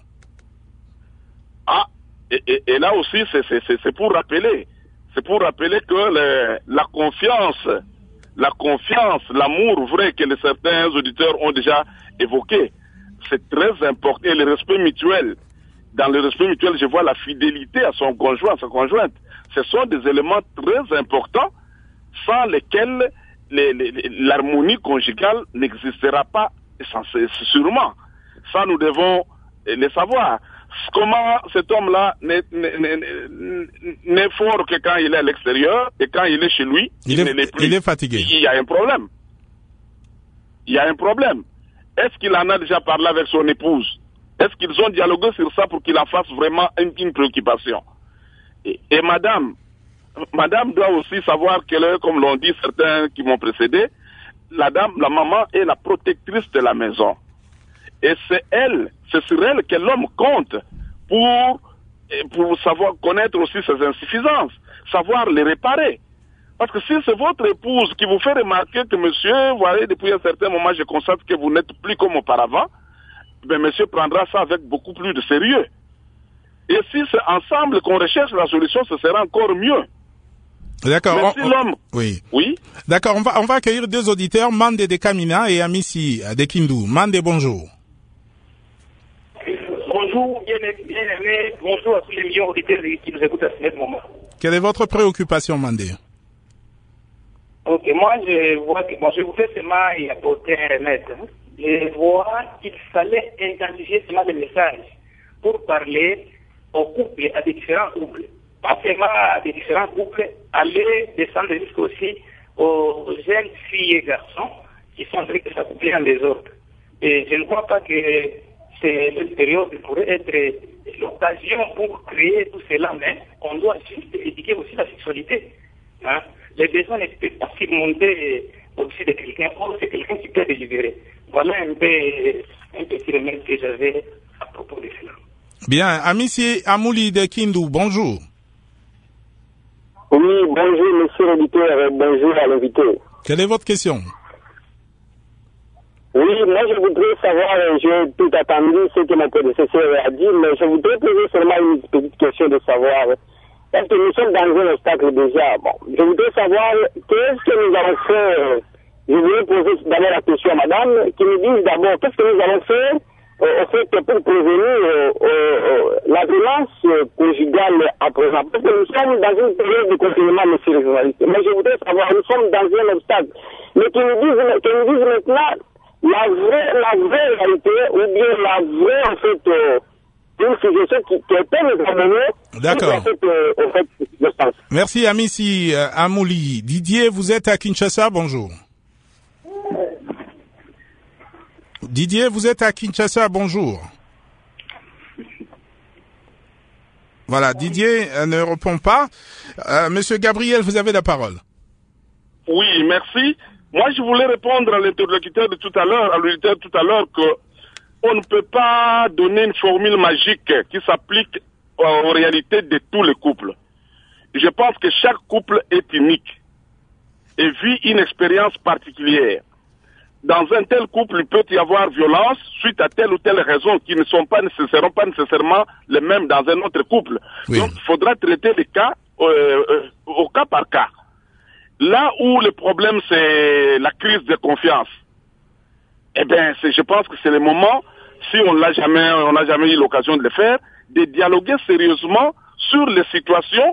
Ah, et, et, et là aussi, c'est, c'est, c'est, c'est pour rappeler, c'est pour rappeler que le, la confiance, la confiance, l'amour vrai que les certains auditeurs ont déjà évoqué, c'est très important. Et le respect mutuel. Dans le respect mutuel, je vois la fidélité à son conjoint, à sa conjointe. Ce sont des éléments très importants sans lesquels les, les, l'harmonie conjugale n'existera pas sûrement. Ça, nous devons le savoir. Comment cet homme-là n'est, n'est, n'est, n'est fort que quand il est à l'extérieur et quand il est chez lui, il, il est, ne l'est plus. Il est fatigué. Il y a un problème. Il y a un problème. Est-ce qu'il en a déjà parlé avec son épouse? Est-ce qu'ils ont dialogué sur ça pour qu'il en fasse vraiment une, une préoccupation? Et, et madame, madame doit aussi savoir qu'elle est, comme l'ont dit certains qui m'ont précédé, la dame, la maman est la protectrice de la maison. Et c'est elle, c'est sur elle que l'homme compte pour, pour savoir connaître aussi ses insuffisances, savoir les réparer. Parce que si c'est votre épouse qui vous fait remarquer que monsieur, vous voyez, depuis un certain moment, je constate que vous n'êtes plus comme auparavant, ben monsieur prendra ça avec beaucoup plus de sérieux. Et si c'est ensemble qu'on recherche la solution, ce sera encore mieux. D'accord. Mais si on, l'homme... Oui. Oui. D'accord, on va, on va accueillir deux auditeurs, Mande de Kamina et Amissi de Kindu. Mande, bonjour. Bonjour, bien, bien aimé, bonjour à tous les millions d'auditeurs qui nous écoutent à ce moment. Quelle est votre préoccupation, Mandé? Ok, moi je vois que, bon, je voudrais seulement y apporter un remède. Je vois qu'il fallait intensifier seulement les messages pour parler aux couples, à des différents couples. Pas seulement à des différents couples, aller descendre jusqu'aussi aux jeunes filles et garçons qui sont en train de s'accoupler en désordre. Et je ne crois pas que cette période pourrait être l'occasion pour créer tout cela, mais on doit juste éduquer aussi la sexualité. Hein? Les besoins ne peuvent pas surmonter au-dessus de quelqu'un, or c'est quelqu'un qui peut délibérer. Voilà un peu un petit remède que j'avais à propos de cela. Bien, Amissi Amouli de Kindu, bonjour. Oui, bonjour monsieur l'auditeur, bonjour à l'invité. Quelle est votre question? Oui, moi je voudrais savoir, j'ai tout attendu ce que mon prédécesseur a dit, mais je voudrais poser seulement une petite question de savoir, est-ce que nous sommes dans un obstacle déjà? Bon, je voudrais savoir, qu'est-ce que nous allons faire? Je voudrais poser d'abord la question à madame, qui nous dise d'abord, qu'est-ce que nous allons faire euh, au fait pour prévenir euh, euh, la violence conjugale à présent? Parce que nous sommes dans une période de confinement, monsieur le journaliste. Mais je voudrais savoir, nous sommes dans un obstacle. Mais qui nous disent, qui nous disent maintenant, la vraie, la vraie réalité, ou bien la vraie, en fait, euh, une suggestion qui, qui peut nous amener. D'accord. En fait, euh, en fait, je pense. Merci, Amissi euh, Amouli. Didier, vous êtes à Kinshasa, bonjour. Didier, vous êtes à Kinshasa, bonjour. Voilà, Didier euh, ne répond pas. Euh, Monsieur Gabriel, vous avez la parole. Oui, merci. Moi, je voulais répondre à l'interlocuteur de tout à l'heure, à l'auditeur tout à l'heure, que on ne peut pas donner une formule magique qui s'applique aux réalités de tous les couples. Je pense que chaque couple est unique et vit une expérience particulière. Dans un tel couple, il peut y avoir violence suite à telle ou telle raison qui ne sont pas nécessairement, pas nécessairement les mêmes dans un autre couple. Oui. Donc, il faudra traiter les cas euh, euh, au cas par cas. Là où le problème, c'est la crise de confiance, eh bien, c'est, je pense que c'est le moment, si on l'a jamais, on n'a jamais eu l'occasion de le faire, de dialoguer sérieusement sur les situations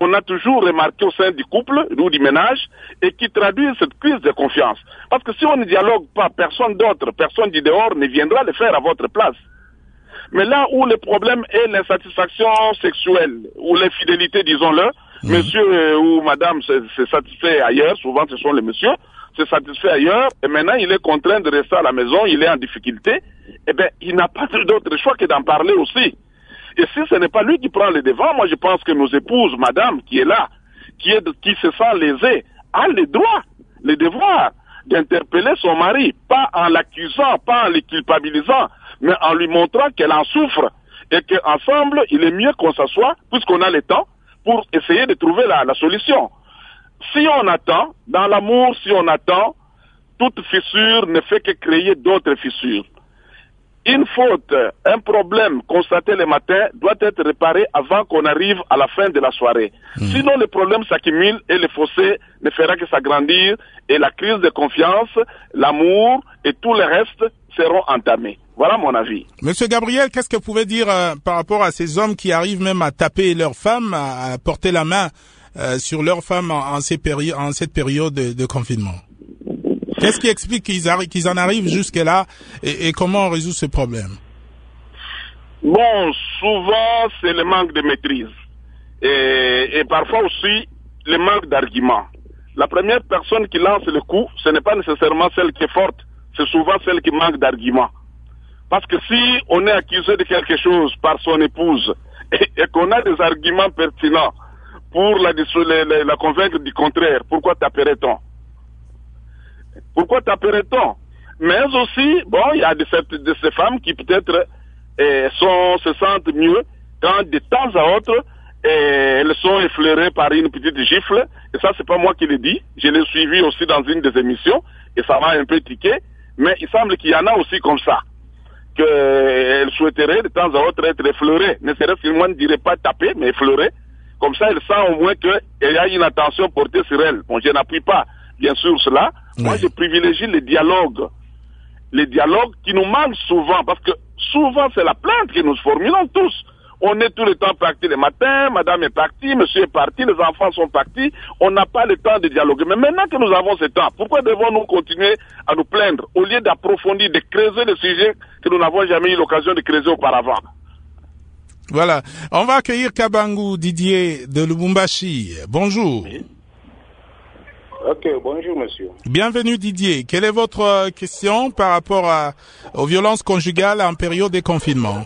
on a toujours remarqué au sein du couple ou du ménage et qui traduit cette crise de confiance. Parce que si on ne dialogue pas, personne d'autre, personne du dehors ne viendra le faire à votre place. Mais là où le problème est l'insatisfaction sexuelle ou l'infidélité, disons-le, mmh. monsieur ou madame se, se satisfait ailleurs, souvent ce sont les messieurs, se satisfait ailleurs, et maintenant il est contraint de rester à la maison, il est en difficulté, eh bien il n'a pas d'autre choix que d'en parler aussi. Et si ce n'est pas lui qui prend le devant, moi je pense que nos épouses, madame qui est là, qui, est, qui se sent lésée, a le droit, le devoir d'interpeller son mari, pas en l'accusant, pas en le culpabilisant, mais en lui montrant qu'elle en souffre et qu'ensemble, il est mieux qu'on s'assoie, puisqu'on a le temps, pour essayer de trouver la, la solution. Si on attend, dans l'amour, si on attend, toute fissure ne fait que créer d'autres fissures. Une faute, un problème constaté le matin doit être réparé avant qu'on arrive à la fin de la soirée. Mmh. Sinon, le problème s'accumule et le fossé ne fera que s'agrandir et la crise de confiance, l'amour et tout le reste seront entamés. Voilà mon avis. Monsieur Gabriel, qu'est-ce que vous pouvez dire euh, par rapport à ces hommes qui arrivent même à taper leurs femmes, à, à porter la main euh, sur leurs femmes en, en, ces péri- en cette période de, de confinement? Qu'est-ce qui explique qu'ils, arri- qu'ils en arrivent jusque-là et, et comment on résout ce problème? Bon, souvent, c'est le manque de maîtrise. Et, et parfois aussi, le manque d'arguments. La première personne qui lance le coup, ce n'est pas nécessairement celle qui est forte, c'est souvent celle qui manque d'arguments. Parce que si on est accusé de quelque chose par son épouse et, et qu'on a des arguments pertinents pour la, la, la convaincre du contraire, pourquoi taperait-on? Pourquoi taperait-on? Mais aussi, bon, il y a de, cette, de ces femmes qui peut-être eh, sont, se sentent mieux quand de temps à autre eh, elles sont effleurées par une petite gifle. Et ça, c'est pas moi qui le dis. Je l'ai suivi aussi dans une des émissions et ça m'a un peu tiqué. Mais il semble qu'il y en a aussi comme ça, qu'elles souhaiteraient de temps à autre être effleurées. Ne serait-ce que moi ne dirais pas taper, mais effleurées. Comme ça, elles sentent au moins qu'il y a une attention portée sur elles. Bon, je n'appuie pas, bien sûr, cela. Oui. Moi, je privilégie le dialogue. Le dialogue qui nous manque souvent, parce que souvent, c'est la plainte que nous formulons tous. On est tout le temps partis le matin, madame est partie, monsieur est parti, les enfants sont partis. On n'a pas le temps de dialoguer. Mais maintenant que nous avons ce temps, pourquoi devons-nous continuer à nous plaindre au lieu d'approfondir, de creuser le sujet que nous n'avons jamais eu l'occasion de creuser auparavant? Voilà. On va accueillir Kabangu Didier de Lubumbashi. Bonjour. Oui. Ok, bonjour monsieur. Bienvenue Didier. Quelle est votre question par rapport à, aux violences conjugales en période de confinement?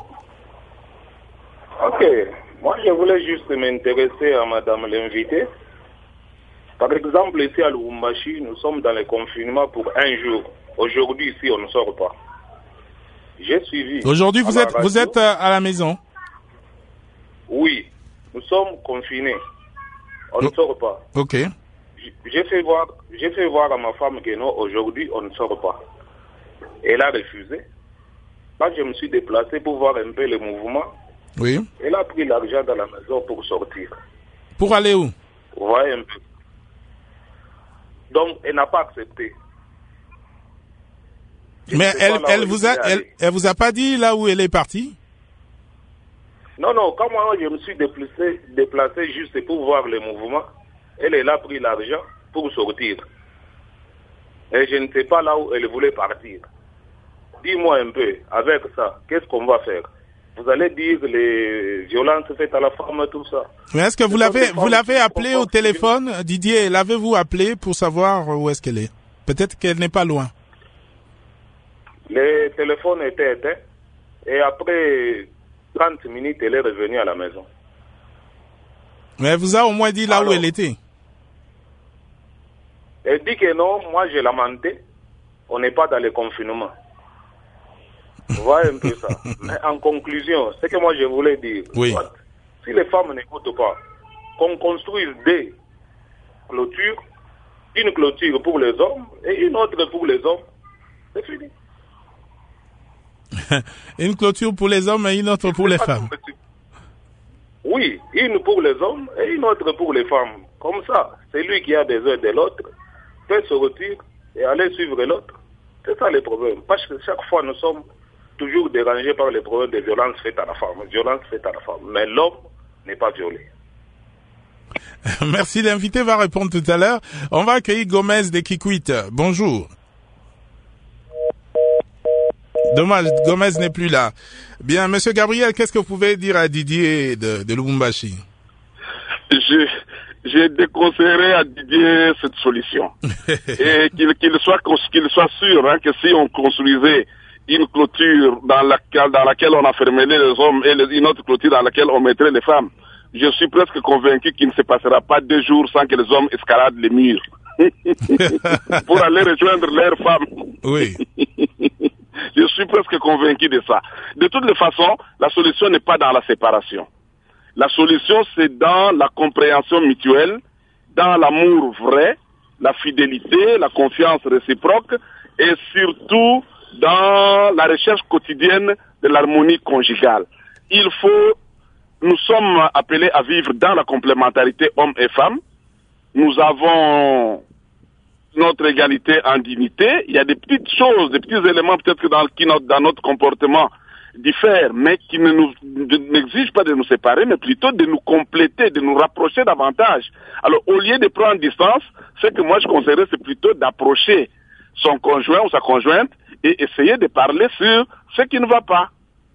Ok, moi je voulais juste m'intéresser à madame l'invitée. Par exemple, ici à Lubumbashi, nous sommes dans le confinement pour un jour. Aujourd'hui, ici, on ne sort pas. J'ai suivi. Aujourd'hui, vous êtes, radio, vous êtes à la maison? Oui, nous sommes confinés. On oh. ne sort pas. Ok. J'ai fait voir, j'ai fait voir à ma femme que non, aujourd'hui, on ne sort pas. Elle a refusé. Quand je me suis déplacé pour voir un peu le mouvement, oui. Elle a pris l'argent dans la maison pour sortir. Pour aller où? Vous voyez un peu. Donc, elle n'a pas accepté. Je Mais elle, elle vous a, elle, elle vous a pas dit là où elle est partie? Non, non, quand moi je me suis déplacé, déplacé juste pour voir le mouvement, elle, elle a pris l'argent pour sortir. Et je ne sais pas là où elle voulait partir. Dis-moi un peu, avec ça, qu'est-ce qu'on va faire? Vous allez dire les violences faites à la femme, tout ça. Mais est-ce que vous l'avez, vous l'avez appelé au téléphone, Didier? L'avez-vous appelé pour savoir où est-ce qu'elle est? Peut-être qu'elle n'est pas loin. Le téléphone était éteint et après trente minutes, elle est revenue à la maison. Mais elle vous a au moins dit là Alors, où elle était? Elle dit que non, moi je l'ai menté. On n'est pas dans le confinement. Vous voyez un peu ça. Mais en conclusion, ce que moi je voulais dire, oui. soit, si les femmes n'écoutent pas, qu'on construise des clôtures, une clôture pour les hommes et une autre pour les hommes, c'est fini. Une clôture pour les hommes et une autre pour les femmes. Oui, une pour les hommes et une autre pour les femmes. Comme ça, celui qui a besoin de l'autre peut se retirer et aller suivre l'autre. C'est ça le problème. Parce que chaque fois, nous sommes toujours dérangés par les problèmes de violence faites à la femme. Violence faite à la femme. Mais l'homme n'est pas violé. Merci, l'invité va répondre tout à l'heure. On va accueillir Gomez de Kikwit. Bonjour. Dommage, Gomez n'est plus là. Bien, Monsieur Gabriel, qu'est-ce que vous pouvez dire à Didier de, de Lubumbashi? Je, je déconseillerais à Didier cette solution. Et qu'il, qu'il soit, qu'il soit sûr, hein, que si on construisait une clôture dans laquelle, dans laquelle on enfermerait les hommes et les, une autre clôture dans laquelle on mettrait les femmes, je suis presque convaincu qu'il ne se passera pas deux jours sans que les hommes escaladent les murs. Pour aller rejoindre leurs femmes. Oui. Je suis presque convaincu de ça. De toutes les façons, la solution n'est pas dans la séparation. La solution, c'est dans la compréhension mutuelle, dans l'amour vrai, la fidélité, la confiance réciproque et surtout dans la recherche quotidienne de l'harmonie conjugale. Il faut, nous sommes appelés à vivre dans la complémentarité hommes et femmes. Nous avons notre égalité en dignité. Il y a des petites choses, des petits éléments peut-être que dans, qui dans notre comportement diffèrent, mais qui ne nous n'exigent pas de nous séparer, mais plutôt de nous compléter, de nous rapprocher davantage. Alors, au lieu de prendre distance, ce que moi je conseillerais, c'est plutôt d'approcher son conjoint ou sa conjointe et essayer de parler sur ce qui ne va pas.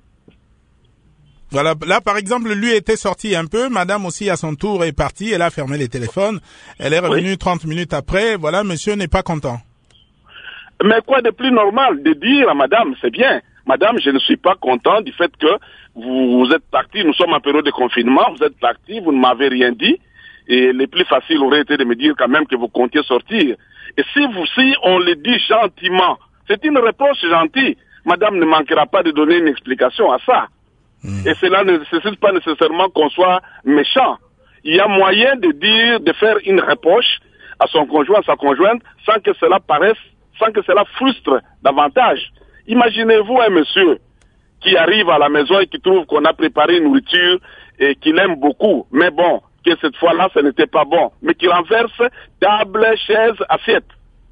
Voilà, là par exemple, lui était sorti un peu, madame aussi à son tour est partie, elle a fermé les téléphones, elle est revenue oui. trente minutes après, voilà, monsieur n'est pas content. Mais quoi de plus normal de dire à madame, c'est bien, madame, je ne suis pas content du fait que vous, vous êtes parti, nous sommes en période de confinement, vous êtes parti, vous ne m'avez rien dit, et le plus facile aurait été de me dire quand même que vous comptiez sortir. Et si vous, si on le dit gentiment, c'est une réponse gentille, madame ne manquera pas de donner une explication à ça. Mmh. Et cela ne nécessite pas nécessairement qu'on soit méchant. Il y a moyen de dire, de faire une reproche à son conjoint, à sa conjointe, sans que cela paraisse, sans que cela frustre davantage. Imaginez-vous un monsieur qui arrive à la maison et qui trouve qu'on a préparé une nourriture et qu'il aime beaucoup, mais bon, que cette fois-là, ce n'était pas bon, mais qui renverse table, chaise, assiette,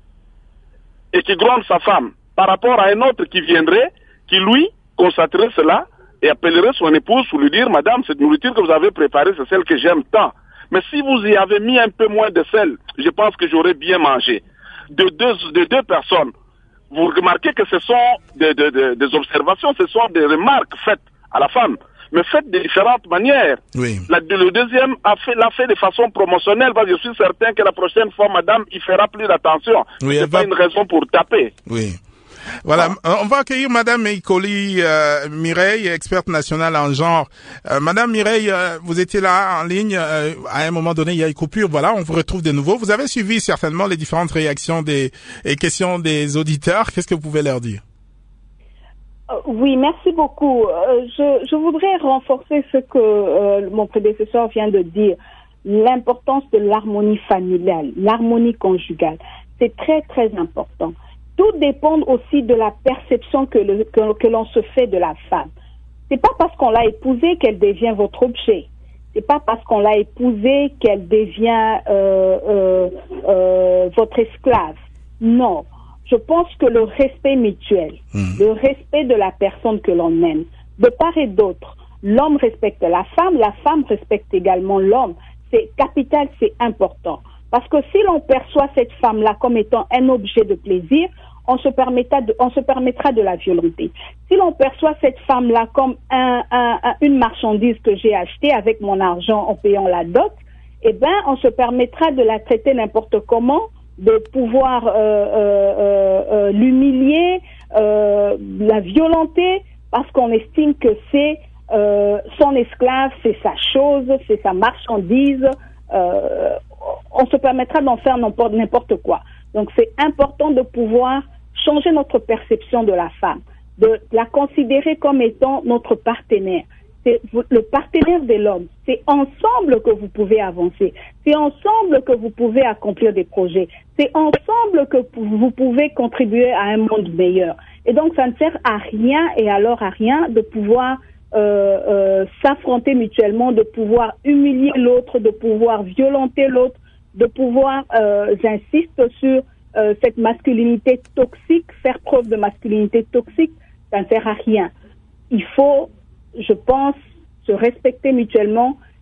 et qui gronde sa femme par rapport à un autre qui viendrait, qui lui constaterait cela, et appellerait son épouse pour lui dire, madame, cette nourriture que vous avez préparée, c'est celle que j'aime tant. Mais si vous y avez mis un peu moins de sel, je pense que j'aurais bien mangé. De deux, de deux personnes, vous remarquez que ce sont des, des, des, des observations, ce sont des remarques faites à la femme, mais faites de différentes manières. Oui. La, le deuxième a fait, l'a fait de façon promotionnelle, parce que je suis certain que la prochaine fois, madame, il fera plus d'attention. Oui, c'est pas va... une raison pour taper. Oui. Voilà, on va accueillir Madame Meikoli euh, Mireille, experte nationale en genre. Euh, Madame Mireille, euh, vous étiez là en ligne, euh, à un moment donné il y a une coupure, voilà, on vous retrouve de nouveau. Vous avez suivi certainement les différentes réactions des et questions des auditeurs. Qu'est-ce que vous pouvez leur dire? Oui, merci beaucoup. Euh, je, je voudrais renforcer ce que euh, mon prédécesseur vient de dire, l'importance de l'harmonie familiale, l'harmonie conjugale. C'est très très important. Tout dépend aussi de la perception que, le, que, que l'on se fait de la femme. C'est pas parce qu'on l'a épousée qu'elle devient votre objet. C'est pas parce qu'on l'a épousée qu'elle devient euh, euh, euh, votre esclave. Non. Je pense que le respect mutuel, mmh. le respect de la personne que l'on aime, de part et d'autre, l'homme respecte la femme, la femme respecte également l'homme. C'est capital, c'est important. Parce que si l'on perçoit cette femme-là comme étant un objet de plaisir, on se permettra de, on se permettra de la violenter. Si l'on perçoit cette femme-là comme un, un, un, une marchandise que j'ai achetée avec mon argent en payant la dot, eh ben, on se permettra de la traiter n'importe comment, de pouvoir euh, euh, euh, l'humilier, euh, la violenter, parce qu'on estime que c'est euh, son esclave, c'est sa chose, c'est sa marchandise. Euh, on se permettra d'en faire n'importe, n'importe quoi. Donc c'est important de pouvoir changer notre perception de la femme, de la considérer comme étant notre partenaire. C'est le partenaire de l'homme. C'est ensemble que vous pouvez avancer. C'est ensemble que vous pouvez accomplir des projets. C'est ensemble que vous pouvez contribuer à un monde meilleur. Et donc ça ne sert à rien et alors à rien de pouvoir euh, euh, s'affronter mutuellement, de pouvoir humilier l'autre, de pouvoir violenter l'autre, de pouvoir, euh, j'insiste sur euh, cette masculinité toxique, faire preuve de masculinité toxique, ça ne sert à rien. Il faut, je pense, se respecter mutuellement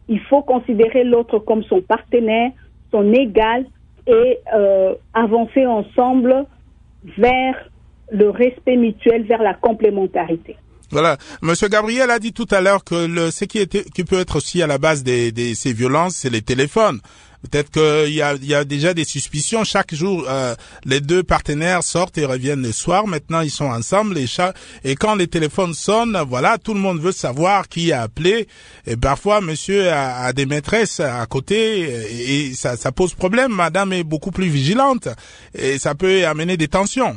il faut considérer l'autre comme son partenaire, son égal, et euh, avancer ensemble vers le respect mutuel, vers la complémentarité. Voilà. Monsieur Gabriel a dit tout à l'heure que le, ce qui, était, qui peut être aussi à la base de ces violences, c'est les téléphones. Peut-être qu'il y a, il y a déjà des suspicions. Chaque jour, euh, les deux partenaires sortent et reviennent le soir. Maintenant, ils sont ensemble. Et, cha- et quand les téléphones sonnent, voilà, tout le monde veut savoir qui a appelé. Et parfois, monsieur a, a des maîtresses à côté et, et ça, ça pose problème. Madame est beaucoup plus vigilante et ça peut amener des tensions.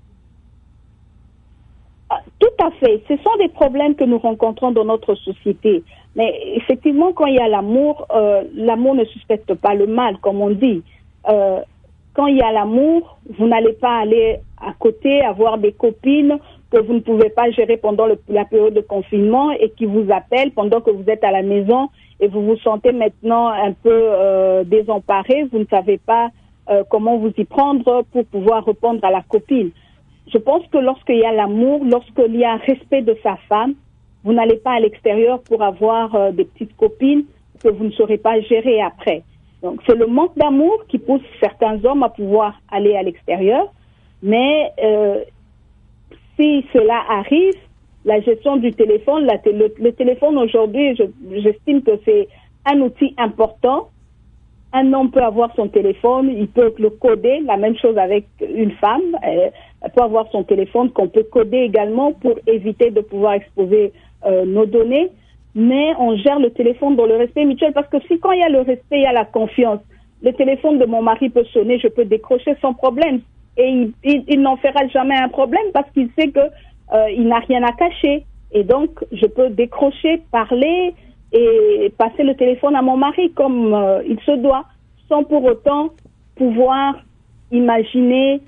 Tout à fait. Ce sont des problèmes que nous rencontrons dans notre société. Mais effectivement, quand il y a l'amour, euh, l'amour ne suspecte pas le mal, comme on dit. Euh, quand il y a l'amour, vous n'allez pas aller à côté, avoir des copines que vous ne pouvez pas gérer pendant le, la période de confinement et qui vous appellent pendant que vous êtes à la maison et vous vous sentez maintenant un peu euh, désemparé. Vous ne savez pas euh, comment vous y prendre pour pouvoir répondre à la copine. Je pense que lorsqu'il y a l'amour, lorsqu'il y a un respect de sa femme, vous n'allez pas à l'extérieur pour avoir euh, des petites copines que vous ne saurez pas gérer après. Donc, c'est le manque d'amour qui pousse certains hommes à pouvoir aller à l'extérieur. Mais euh, si cela arrive, la gestion du téléphone, la t- le, le téléphone aujourd'hui, je, j'estime que c'est un outil important. Un homme peut avoir son téléphone, il peut le coder, la même chose avec une femme, elle, elle peut avoir son téléphone qu'on peut coder également pour éviter de pouvoir exposer euh, nos données, mais on gère le téléphone dans le respect mutuel parce que si quand il y a le respect, il y a la confiance, le téléphone de mon mari peut sonner, je peux décrocher sans problème et il, il, il n'en fera jamais un problème parce qu'il sait que euh, il n'a rien à cacher et donc je peux décrocher, parler et passer le téléphone à mon mari comme euh, il se doit, sans pour autant pouvoir imaginer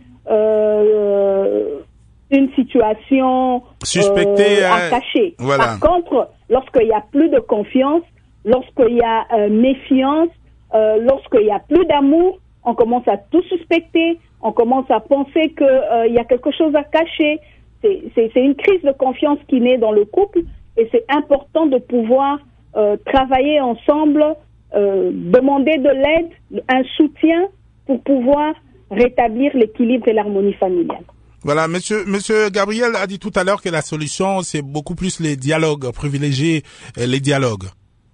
euh, une situation suspectée euh, à cacher. Voilà. Par contre, lorsqu'il n'y a plus de confiance, lorsqu'il y a euh, méfiance, euh, lorsqu'il n'y a plus d'amour, on commence à tout suspecter, on commence à penser qu'il euh, y a quelque chose à cacher. C'est, c'est, c'est une crise de confiance qui naît dans le couple et c'est important de pouvoir Euh, travailler ensemble, euh, demander de l'aide, un soutien pour pouvoir rétablir l'équilibre et l'harmonie familiale. Voilà, monsieur, monsieur Gabriel a dit tout à l'heure que la solution, c'est beaucoup plus les dialogues, privilégier les dialogues.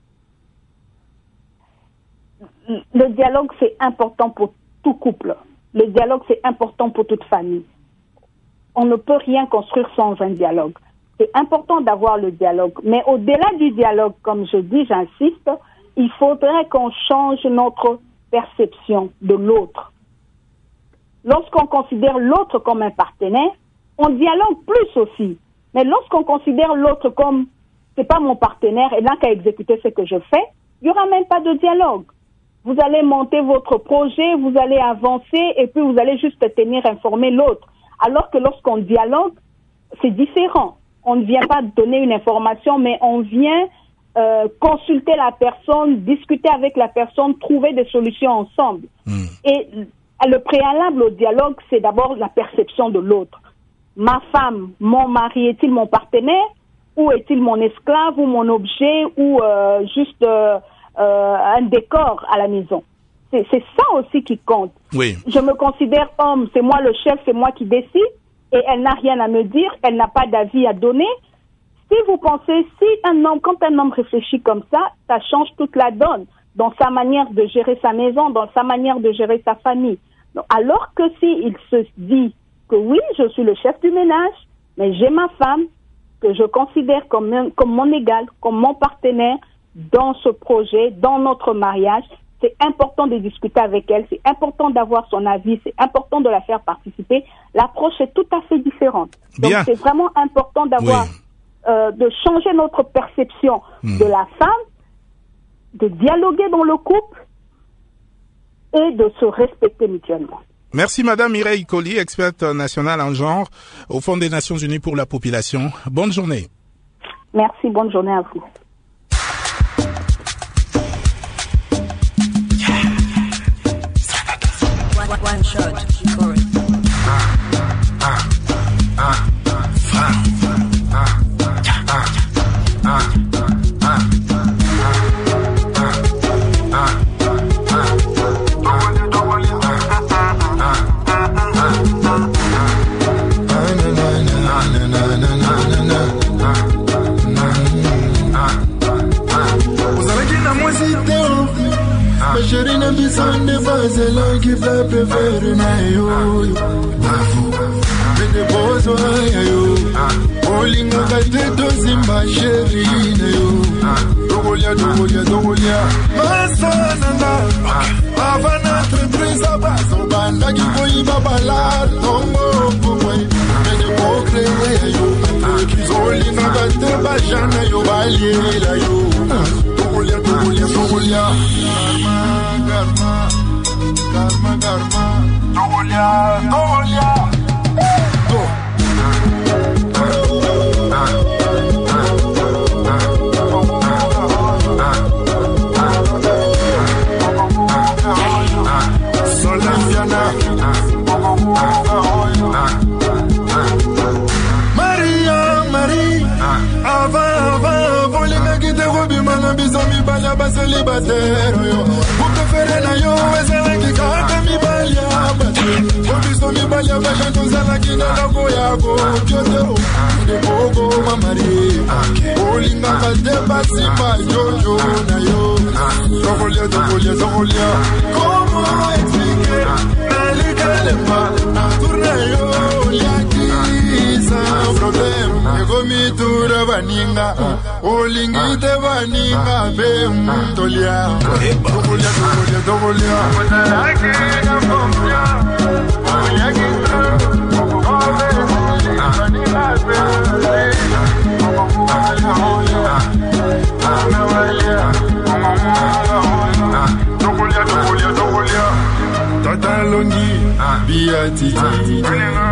Le dialogue, c'est important pour tout couple. Le dialogue, c'est important pour toute famille. On ne peut rien construire sans un dialogue. C'est important d'avoir le dialogue. Mais au-delà du dialogue, comme je dis, j'insiste, il faudrait qu'on change notre perception de l'autre. Lorsqu'on considère l'autre comme un partenaire, on dialogue plus aussi. Mais lorsqu'on considère l'autre comme c'est pas mon partenaire et n'a qu'à exécuter ce que je fais, il n'y aura même pas de dialogue. Vous allez monter votre projet, vous allez avancer et puis vous allez juste tenir informé l'autre. Alors que lorsqu'on dialogue, c'est différent. On ne vient pas donner une information, mais on vient euh, consulter la personne, discuter avec la personne, trouver des solutions ensemble. Mmh. Et le préalable au dialogue, c'est d'abord la perception de l'autre. Ma femme, mon mari, est-il mon partenaire ou est-il mon esclave ou mon objet ou euh, juste euh, euh, un décor à la maison? C'est, c'est ça aussi qui compte. Oui. Je me considère homme, c'est moi le chef, c'est moi qui décide. Et elle n'a rien à me dire, elle n'a pas d'avis à donner. Si vous pensez, si un homme, quand un homme réfléchit comme ça, ça change toute la donne dans sa manière de gérer sa maison, dans sa manière de gérer sa famille. Donc, alors que s'il se dit que oui, je suis le chef du ménage, mais j'ai ma femme que je considère comme, comme mon égal, comme mon partenaire dans ce projet, dans notre mariage, c'est important de discuter avec elle, c'est important d'avoir son avis, c'est important de la faire participer. L'approche est tout à fait différente. Donc Bien. c'est vraiment important d'avoir, oui. euh, de changer notre perception mmh. de la femme, de dialoguer dans le couple et de se respecter mutuellement. Merci Madame Mireille Colli, experte nationale en genre au Fonds des Nations Unies pour la population. Bonne journée. Merci, bonne journée à vous. One shot, chorus. Ah, ah, ah, ah, ah, ah, ah, ah, ah. Sunday Fazela qui fait préférer Nayo. Mene bozo ayo. Olinga kate dozimba chéri Nayo. Dogolia, dogolia, dogolia. Masanana. Avana entreprise à base. Banda qui voit babala. Tombo, boy. Mene bokre ayo. Olinga kate bajana yo balia yo. Dogolia, dogolia, dogolia. Karma, karma, karma, karma. Dogolia, dogolia. Go. Solangiana. Maria, Marie. Avant, avant, pour les mecs qui te robent, man, bisous, mi balia, bas célibataire, yo. Vous préférez na yo, ezela qui kata mi balia, bas. Bisous, mi balia, bas, j'entends zela qui n'a pas goyago, kyoto. De bogo, ma Marie. Olinga, kate, basi, ma yo, yo, na yo. Dogolia, dogolia, dogolia. Comment expliquer? Nali kalema, tourne yo, liaki, sans problème. Ego mi tura baninga, olingi te baninga, be muntolia. Dogolia, dogolia, dogolia. Liaki na pomia, liaki tra, baninga be. Dogolia, dogolia, dogolia. Tata longi, biatiti.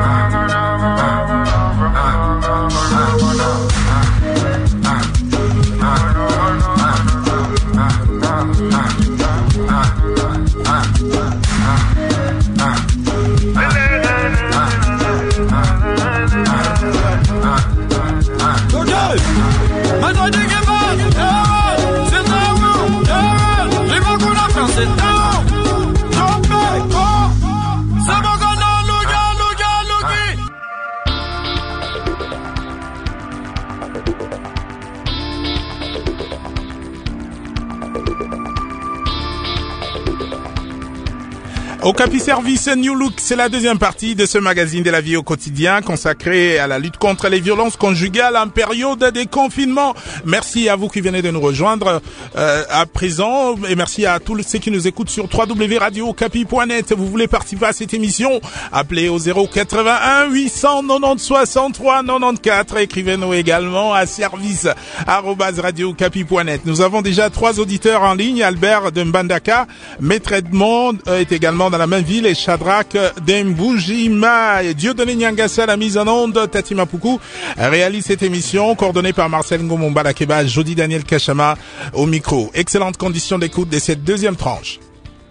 Okapi Service New Look, c'est la deuxième partie de ce magazine de la vie au quotidien consacré à la lutte contre les violences conjugales en période de confinement. Merci à vous qui venez de nous rejoindre euh, à présent et merci à tous ceux qui nous écoutent sur w w w point radio okapi point net. Vous voulez participer à cette émission? Appelez au zéro quatre-vingt-un huit cent quatre-vingt-dix soixante-trois quatre-vingt-quatorze. Écrivez-nous également à service arobase radio okapi point net. Nous avons déjà trois auditeurs en ligne. Albert de Mbandaka, Maître Edmond euh, est également dans la même ville et Shadrach Dembujima et Dieudonné Nyangassa, la mise en onde. Tati Mapuku réalise cette émission coordonnée par Marcel Ngomomba Lakeba, Jody Daniel Kachama au micro. Excellente condition d'écoute de cette deuxième tranche.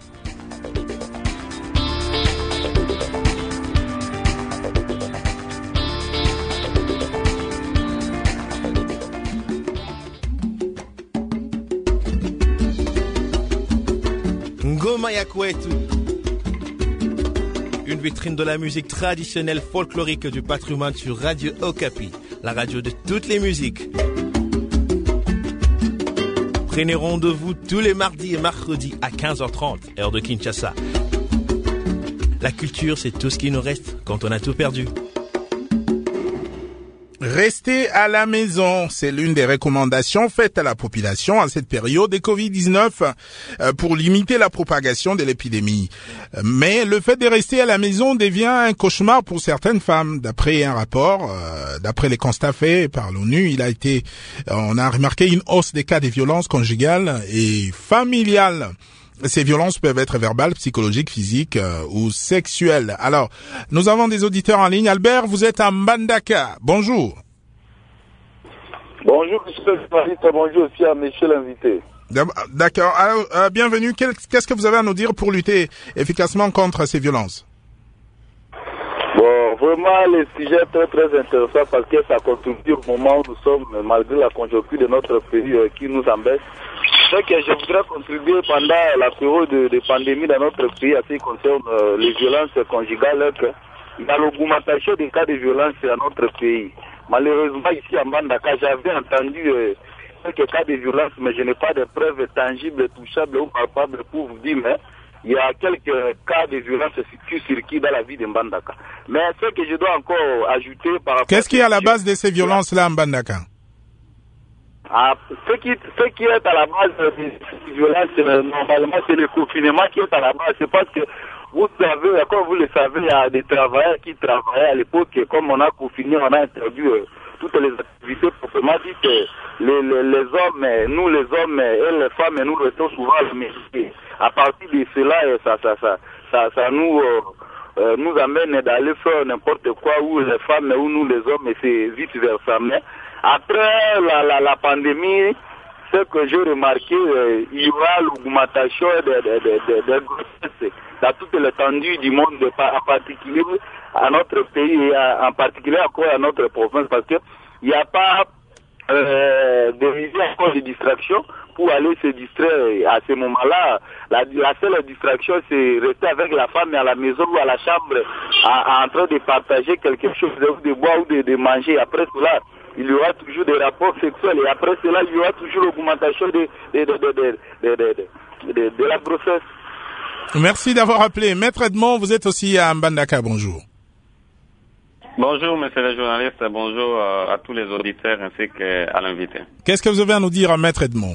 Ngoma ya kwetu. Une vitrine de la musique traditionnelle folklorique du patrimoine sur Radio Okapi, la radio de toutes les musiques. Prenez rendez-vous tous les mardis et mercredis à quinze heures trente, heure de Kinshasa. La culture, c'est tout ce qui nous reste quand on a tout perdu. Rester à la maison, c'est l'une des recommandations faites à la population en cette période de covid dix-neuf pour limiter la propagation de l'épidémie. Mais le fait de rester à la maison devient un cauchemar pour certaines femmes. D'après un rapport, d'après les constats faits par l'ONU, il a été, on a remarqué une hausse des cas de violences conjugales et familiales. Ces violences peuvent être verbales, psychologiques, physiques euh, ou sexuelles. Alors, nous avons des auditeurs en ligne. Albert, vous êtes à Mbandaka. Bonjour. Bonjour, monsieur le journaliste. Bonjour aussi à monsieur l'invité. D'accord. Alors, euh, bienvenue. Qu'est-ce que vous avez à nous dire pour lutter efficacement contre ces violences? Bon, vraiment, le sujet est très, très intéressant parce que ça contribue au moment où nous sommes, malgré la conjoncture de notre pays euh, qui nous embête. C'est que je voudrais contribuer pendant la période de, de pandémie dans notre pays à ce qui concerne euh, les violences conjugales. Il y a l'augmentation des cas de violence dans notre pays. Malheureusement, ici à Mbandaka, j'avais entendu euh, quelques cas de violence, mais je n'ai pas de preuves tangibles, touchables ou palpables pour vous dire, mais il y a quelques cas de violence qui circulent dans la vie de Mbandaka. Mais ce que je dois encore ajouter par rapport... Qu'est-ce qui est à la base de ces violences-là à Mbandaka? Ah, ce, qui, ce qui est à la base de ces violences, normalement, c'est le confinement qui est à la base. C'est parce que, vous savez, comme vous le savez, il y a des travailleurs qui travaillaient à l'époque, et comme on a confiné, on a interdit euh, toutes les activités proprement dites. Les, les, les hommes, nous les hommes et les femmes, nous restons souvent à la maison. À partir de cela, ça, ça, ça, ça, ça nous, euh, euh, nous amène d'aller faire n'importe quoi, où les femmes ou nous les hommes, et c'est vice versa. Mais après la, la, la pandémie, ce que j'ai remarqué, euh, il y aura l'augmentation des de, de, de, de grossesses dans toute l'étendue du monde, en particulier à notre pays et à, en particulier encore à notre province, parce qu'il n'y a pas euh, de vision encore de distraction pour aller se distraire. À ce moment-là, la, la seule distraction, c'est rester avec la femme à la maison ou à la chambre, à, à, en train de partager quelque chose, de, de boire ou de, de manger. Après cela, il y aura toujours des rapports sexuels et après cela, il y aura toujours l'augmentation de, de, de, de, de, de, de, de, de la grossesse. Merci d'avoir appelé. Maître Edmond, vous êtes aussi à Mbandaka, bonjour. Bonjour, monsieur le journaliste, bonjour euh, à tous les auditeurs ainsi qu'à l'invité. Qu'est-ce que vous avez à nous dire, Maître Edmond?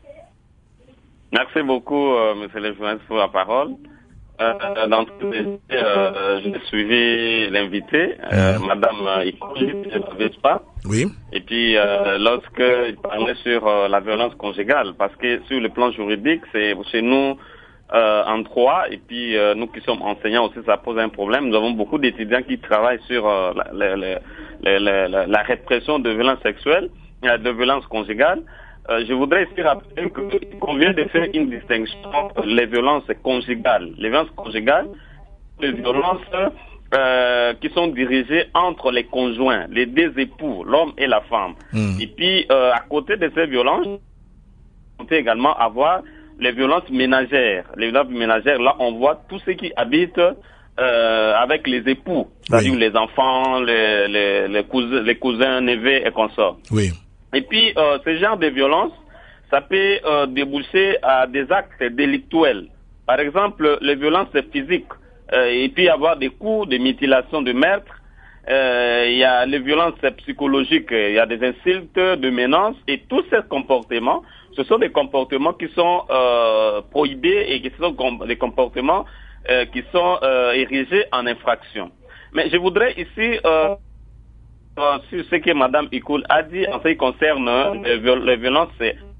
Merci beaucoup, euh, monsieur le journaliste, pour la parole. Euh, dans tous les euh, j'ai suivi l'invité, euh, mmh. Madame Hippolyte, je ne savais pas. Oui. Et puis, euh, lorsque il parlait sur euh, la violence conjugale, parce que sur le plan juridique, c'est chez nous euh, en droit, et puis euh, nous qui sommes enseignants aussi, ça pose un problème. Nous avons beaucoup d'étudiants qui travaillent sur euh, la, la, la, la, la, la répression de violences sexuelles, de violences conjugales. Euh, je voudrais ici rappeler qu'il convient de faire une distinction entre les violences conjugales. Les violences conjugales, les violences euh, qui sont dirigées entre les conjoints, les deux époux, l'homme et la femme. Mmh. Et puis, euh, à côté de ces violences, on peut également avoir les violences ménagères. Les violences ménagères, là, on voit tous ceux qui habitent euh, avec les époux, c'est-à-dire oui. les enfants, les, les, les, cousins, les cousins, neveux et consorts. Oui. Et puis, euh, ce genre de violence, ça peut euh, déboucher à des actes délictuels. Par exemple, les violences physiques. Euh, et puis, avoir des coups, des mutilations, de meurtres. Euh, il y a les violences psychologiques. Il y a des insultes, de menaces. Et tous ces comportements, ce sont des comportements qui sont euh, prohibés et qui sont com- des comportements euh, qui sont euh, érigés en infraction. Mais je voudrais ici... Euh, sur ce que Mme Ikoul a dit en ce qui concerne les, viol- les violences.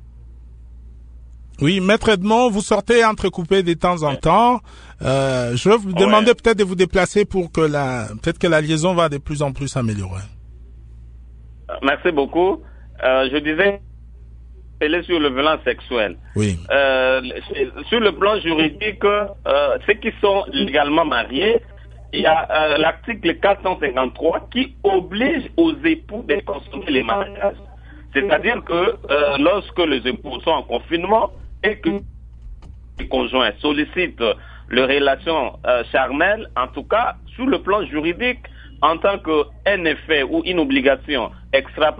Oui, Maître Edmond, vous sortez entrecoupé de temps en temps. Euh, je vais vous ouais. demander peut-être de vous déplacer pour que la, peut-être que la liaison va de plus en plus s'améliorer. Merci beaucoup. Euh, je disais, elle est sur le violence sexuelle. Oui. Euh, sur le plan juridique, euh, ceux qui sont légalement mariés, il y a euh, l'article quatre cent cinquante-trois qui oblige aux époux de consommer les mariages. C'est-à-dire que euh, lorsque les époux sont en confinement et que les conjoints sollicitent leurs relations euh, charnelles, en tout cas, sur le plan juridique, en tant qu'un effet ou une obligation extra.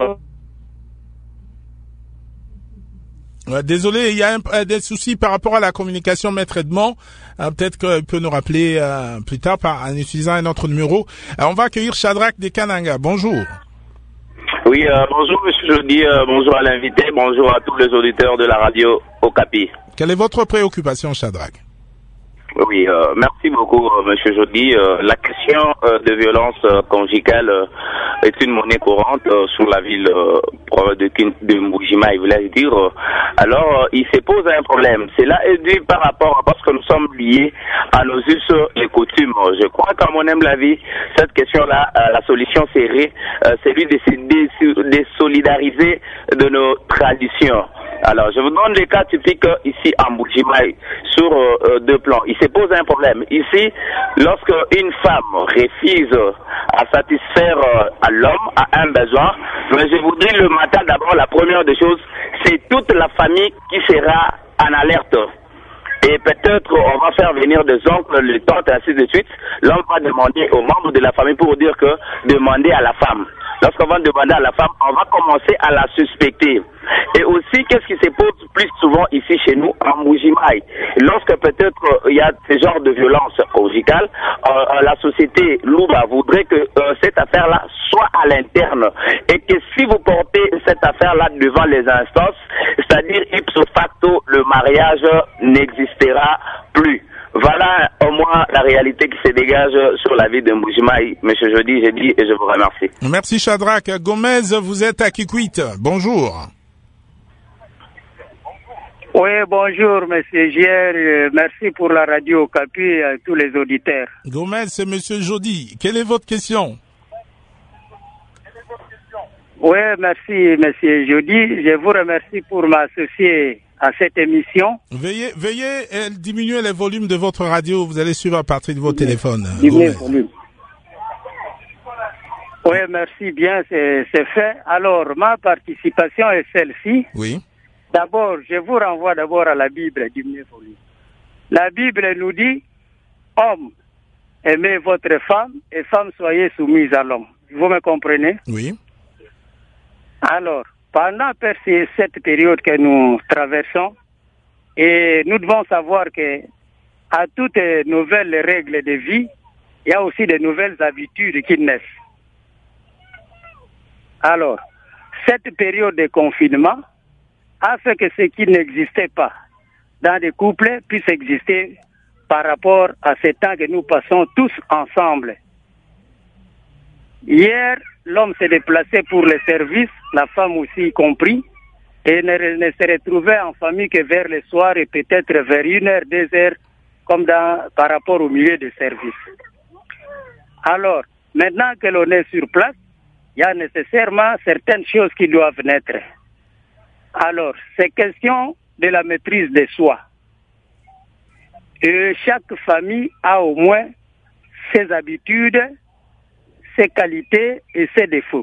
Désolé, il y a un, des soucis par rapport à la communication, Maître Edmond. Euh, peut-être qu'il peut nous rappeler euh, plus tard par, en utilisant un autre numéro. Euh, on va accueillir Shadrach de Kananga. Bonjour. Oui, euh, bonjour Monsieur Jody, euh, bonjour à l'invité, bonjour à tous les auditeurs de la radio Okapi. Quelle est votre préoccupation, Shadrach? Oui, euh, merci beaucoup, euh, Monsieur Jody. Euh, la question euh, de violence euh, conjugale euh, est une monnaie courante euh, sur la ville euh, de, de Mbujima, il voulait dire. Euh, alors, euh, il se pose un problème. Cela est dû par rapport à parce que nous sommes liés à nos us et coutumes. Je crois qu'à mon humble avis, cette question-là, euh, la solution serait euh, celui de se désolidariser de nos traditions. Alors, je vous donne des cas typiques ici en Mbujima sur euh, deux plans. Il se pose un problème. Ici, lorsque une femme refuse à satisfaire euh, à l'homme, à un besoin, mais je vous dis le matin d'abord, la première des choses, c'est toute la famille qui sera en alerte. Et peut-être on va faire venir des oncles, les tantes, ainsi de suite. L'homme va demander aux membres de la famille pour dire que demander à la femme. lorsqu'on va demander à la femme, on va commencer à la suspecter. Et aussi, qu'est-ce qui se pose plus souvent ici chez nous, en Mbuji-Mayi? Lorsque peut-être il y a ce genre de violence conjugale, euh, la société Louba voudrait que euh, cette affaire-là soit à l'interne. Et que si vous portez cette affaire-là devant les instances, c'est-à-dire ipso facto, le mariage n'existera plus. Voilà au moins la réalité qui se dégage sur la vie de Mbuji-Mayi. Monsieur Jody, j'ai dit et je vous remercie. Merci Shadrach. Gomez, vous êtes à Kikwit. Bonjour. Oui, bonjour Monsieur Gier. Merci pour la radio Okapi et à tous les auditeurs. Gomez, c'est Monsieur Jody. Quelle est votre question? Oui, merci Monsieur Jody. Je vous remercie pour m'associer à cette émission. Veuillez, veuillez euh, diminuer les volumes de votre radio. Vous allez suivre à partir de vos téléphones. Diminuer les volumes. Oui, merci bien, c'est, c'est fait. Alors, ma participation est celle-ci. Oui. D'abord, je vous renvoie d'abord à la Bible, diminuer les volumes. La Bible nous dit, homme, aimez votre femme et femme, soyez soumise à l'homme. Vous me comprenez? Oui. Alors, pendant cette période que nous traversons, et nous devons savoir que à toutes les nouvelles règles de vie, il y a aussi de nouvelles habitudes qui naissent. Alors, cette période de confinement a fait que ce qui n'existait pas dans des couples puisse exister par rapport à ce temps que nous passons tous ensemble. Hier, l'homme s'est déplacé pour le service, la femme aussi y compris, et ne, ne se retrouvait en famille que vers le soir et peut-être vers une heure, deux heures, comme dans, par rapport au milieu de service. Alors, maintenant que l'on est sur place, il y a nécessairement certaines choses qui doivent naître. Alors, c'est question de la maîtrise de soi. Et chaque famille a au moins ses habitudes, ses qualités et ses défauts.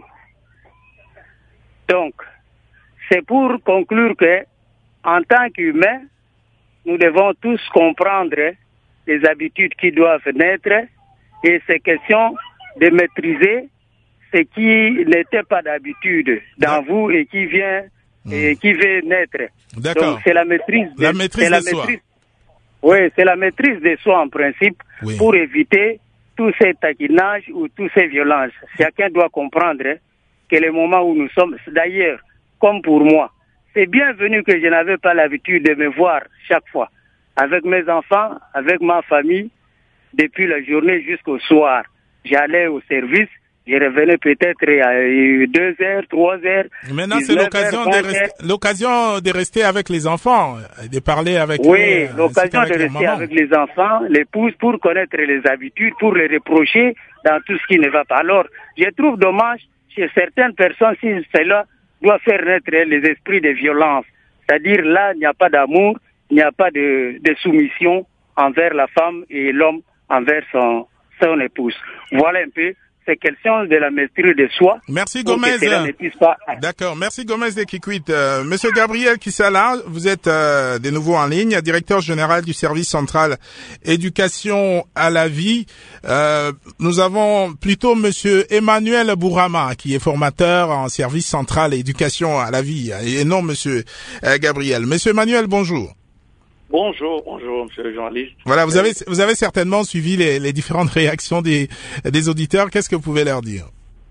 Donc, c'est pour conclure que, en tant qu'humains, nous devons tous comprendre les habitudes qui doivent naître et c'est question de maîtriser ce qui n'était pas d'habitude dans vous et qui vient mmh. et qui veut naître. D'accord. Donc, c'est la maîtrise de, la maîtrise c'est la de soi. maîtrise, oui, c'est la maîtrise de soi en principe oui. pour éviter tous ces taquinages ou toutes ces violences. Chacun doit comprendre que le moment où nous sommes, d'ailleurs, comme pour moi, c'est bienvenu que je n'avais pas l'habitude de me voir chaque fois, avec mes enfants, avec ma famille, depuis la journée jusqu'au soir. J'allais au service, je revenais peut-être à deux heures, trois heures. Maintenant, c'est l'occasion de, rester, l'occasion de rester avec les enfants, de parler avec eux. Oui, l'occasion de rester avec les enfants, l'épouse, pour connaître les habitudes, pour les reprocher dans tout ce qui ne va pas. Alors, je trouve dommage chez certaines personnes si cela doit faire naître les esprits de violence. C'est-à-dire là, il n'y a pas d'amour, il n'y a pas de, de soumission envers la femme et l'homme envers son, son épouse. Voilà un peu. C'est question de la maîtrise de soi. Merci Gomez. D'accord. Merci Gomez de Kikwit. Euh, Monsieur Gabriel Kissala, vous êtes euh, de nouveau en ligne, directeur général du service central éducation à la vie. Euh, nous avons plutôt Monsieur Emmanuel Bourama, qui est formateur en service central éducation à la vie, et non Monsieur euh, Gabriel. Monsieur Emmanuel, bonjour. Bonjour, bonjour, monsieur le journaliste. Voilà, vous avez, vous avez certainement suivi les, les différentes réactions des, des auditeurs. Qu'est-ce que vous pouvez leur dire?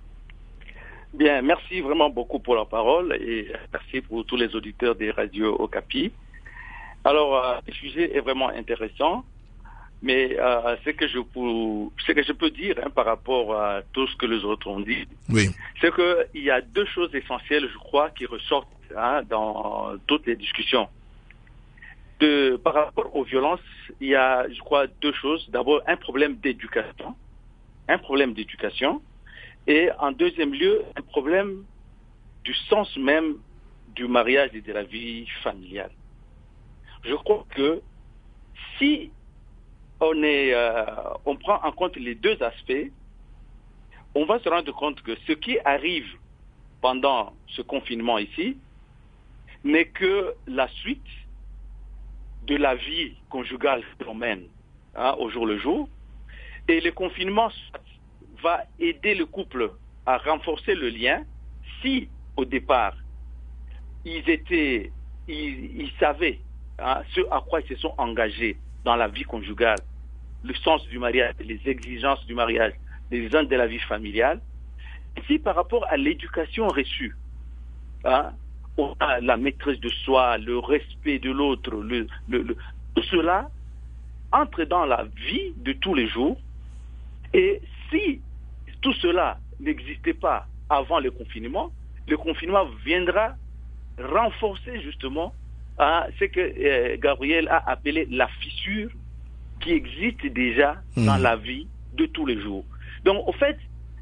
Bien, merci vraiment beaucoup pour la parole et merci pour tous les auditeurs des radios Okapi. Alors, euh, le sujet est vraiment intéressant, mais euh, ce que je peux, ce que je peux dire hein, par rapport à tout ce que les autres ont dit, oui. c'est qu'il y a deux choses essentielles, je crois, qui ressortent hein, dans toutes les discussions. De, par rapport aux violences, il y a, je crois, deux choses. D'abord, un problème d'éducation, un problème d'éducation, et en deuxième lieu, un problème du sens même du mariage et de la vie familiale. Je crois que si on est, euh, on prend en compte les deux aspects, on va se rendre compte que ce qui arrive pendant ce confinement ici n'est que la suite de la vie conjugale qu'on mène hein, au jour le jour. Et le confinement va aider le couple à renforcer le lien si, au départ, ils étaient, ils, ils savaient hein, ce à quoi ils se sont engagés dans la vie conjugale, le sens du mariage, les exigences du mariage, les exigences de la vie familiale. Si par rapport à l'éducation reçue, hein, on a la maîtrise de soi, le respect de l'autre, le, le, le, tout cela entre dans la vie de tous les jours. Et si tout cela n'existait pas avant le confinement, le confinement viendra renforcer justement hein, ce que euh, Gabriel a appelé la fissure qui existe déjà mmh. dans la vie de tous les jours. Donc, au fait,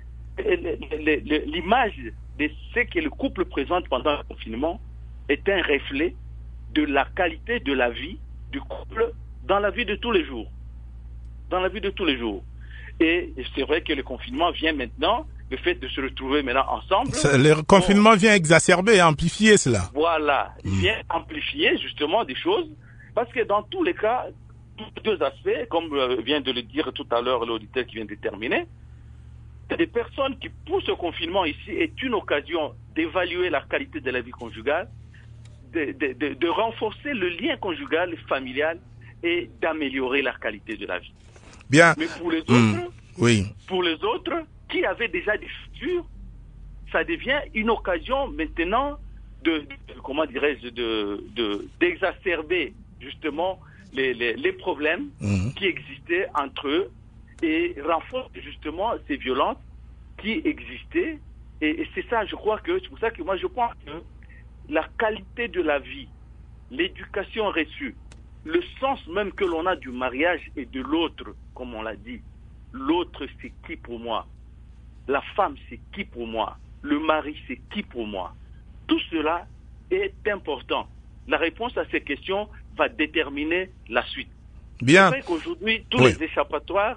l'image de ce que le couple présente pendant le confinement est un reflet de la qualité de la vie du couple dans la vie de tous les jours. Dans la vie de tous les jours. Et c'est vrai que le confinement vient maintenant, le fait de se retrouver maintenant ensemble. Ça, le confinement bon, vient exacerber, amplifier cela. Voilà, il mmh. vient amplifier justement des choses, parce que dans tous les cas, deux aspects, comme vient de le dire tout à l'heure l'auditeur qui vient de terminer, des personnes qui poussent au confinement ici est une occasion d'évaluer la qualité de la vie conjugale, de, de, de, de renforcer le lien conjugal et familial et d'améliorer la qualité de la vie. Bien. Mais pour les autres, mmh. oui. pour les autres qui avaient déjà des futurs, ça devient une occasion maintenant de, de comment dirais-je, de, de, d'exacerber justement les, les, les problèmes mmh. qui existaient entre eux et renforce justement ces violences qui existaient. Et, et c'est ça, je crois que, c'est pour ça que moi je pense que la qualité de la vie, l'éducation reçue, le sens même que l'on a du mariage et de l'autre, comme on l'a dit, l'autre c'est qui pour moi? La femme c'est qui pour moi? Le mari c'est qui pour moi? Tout cela est important. La réponse à ces questions va déterminer la suite. Bien. C'est vrai qu'aujourd'hui, tous oui. les échappatoires,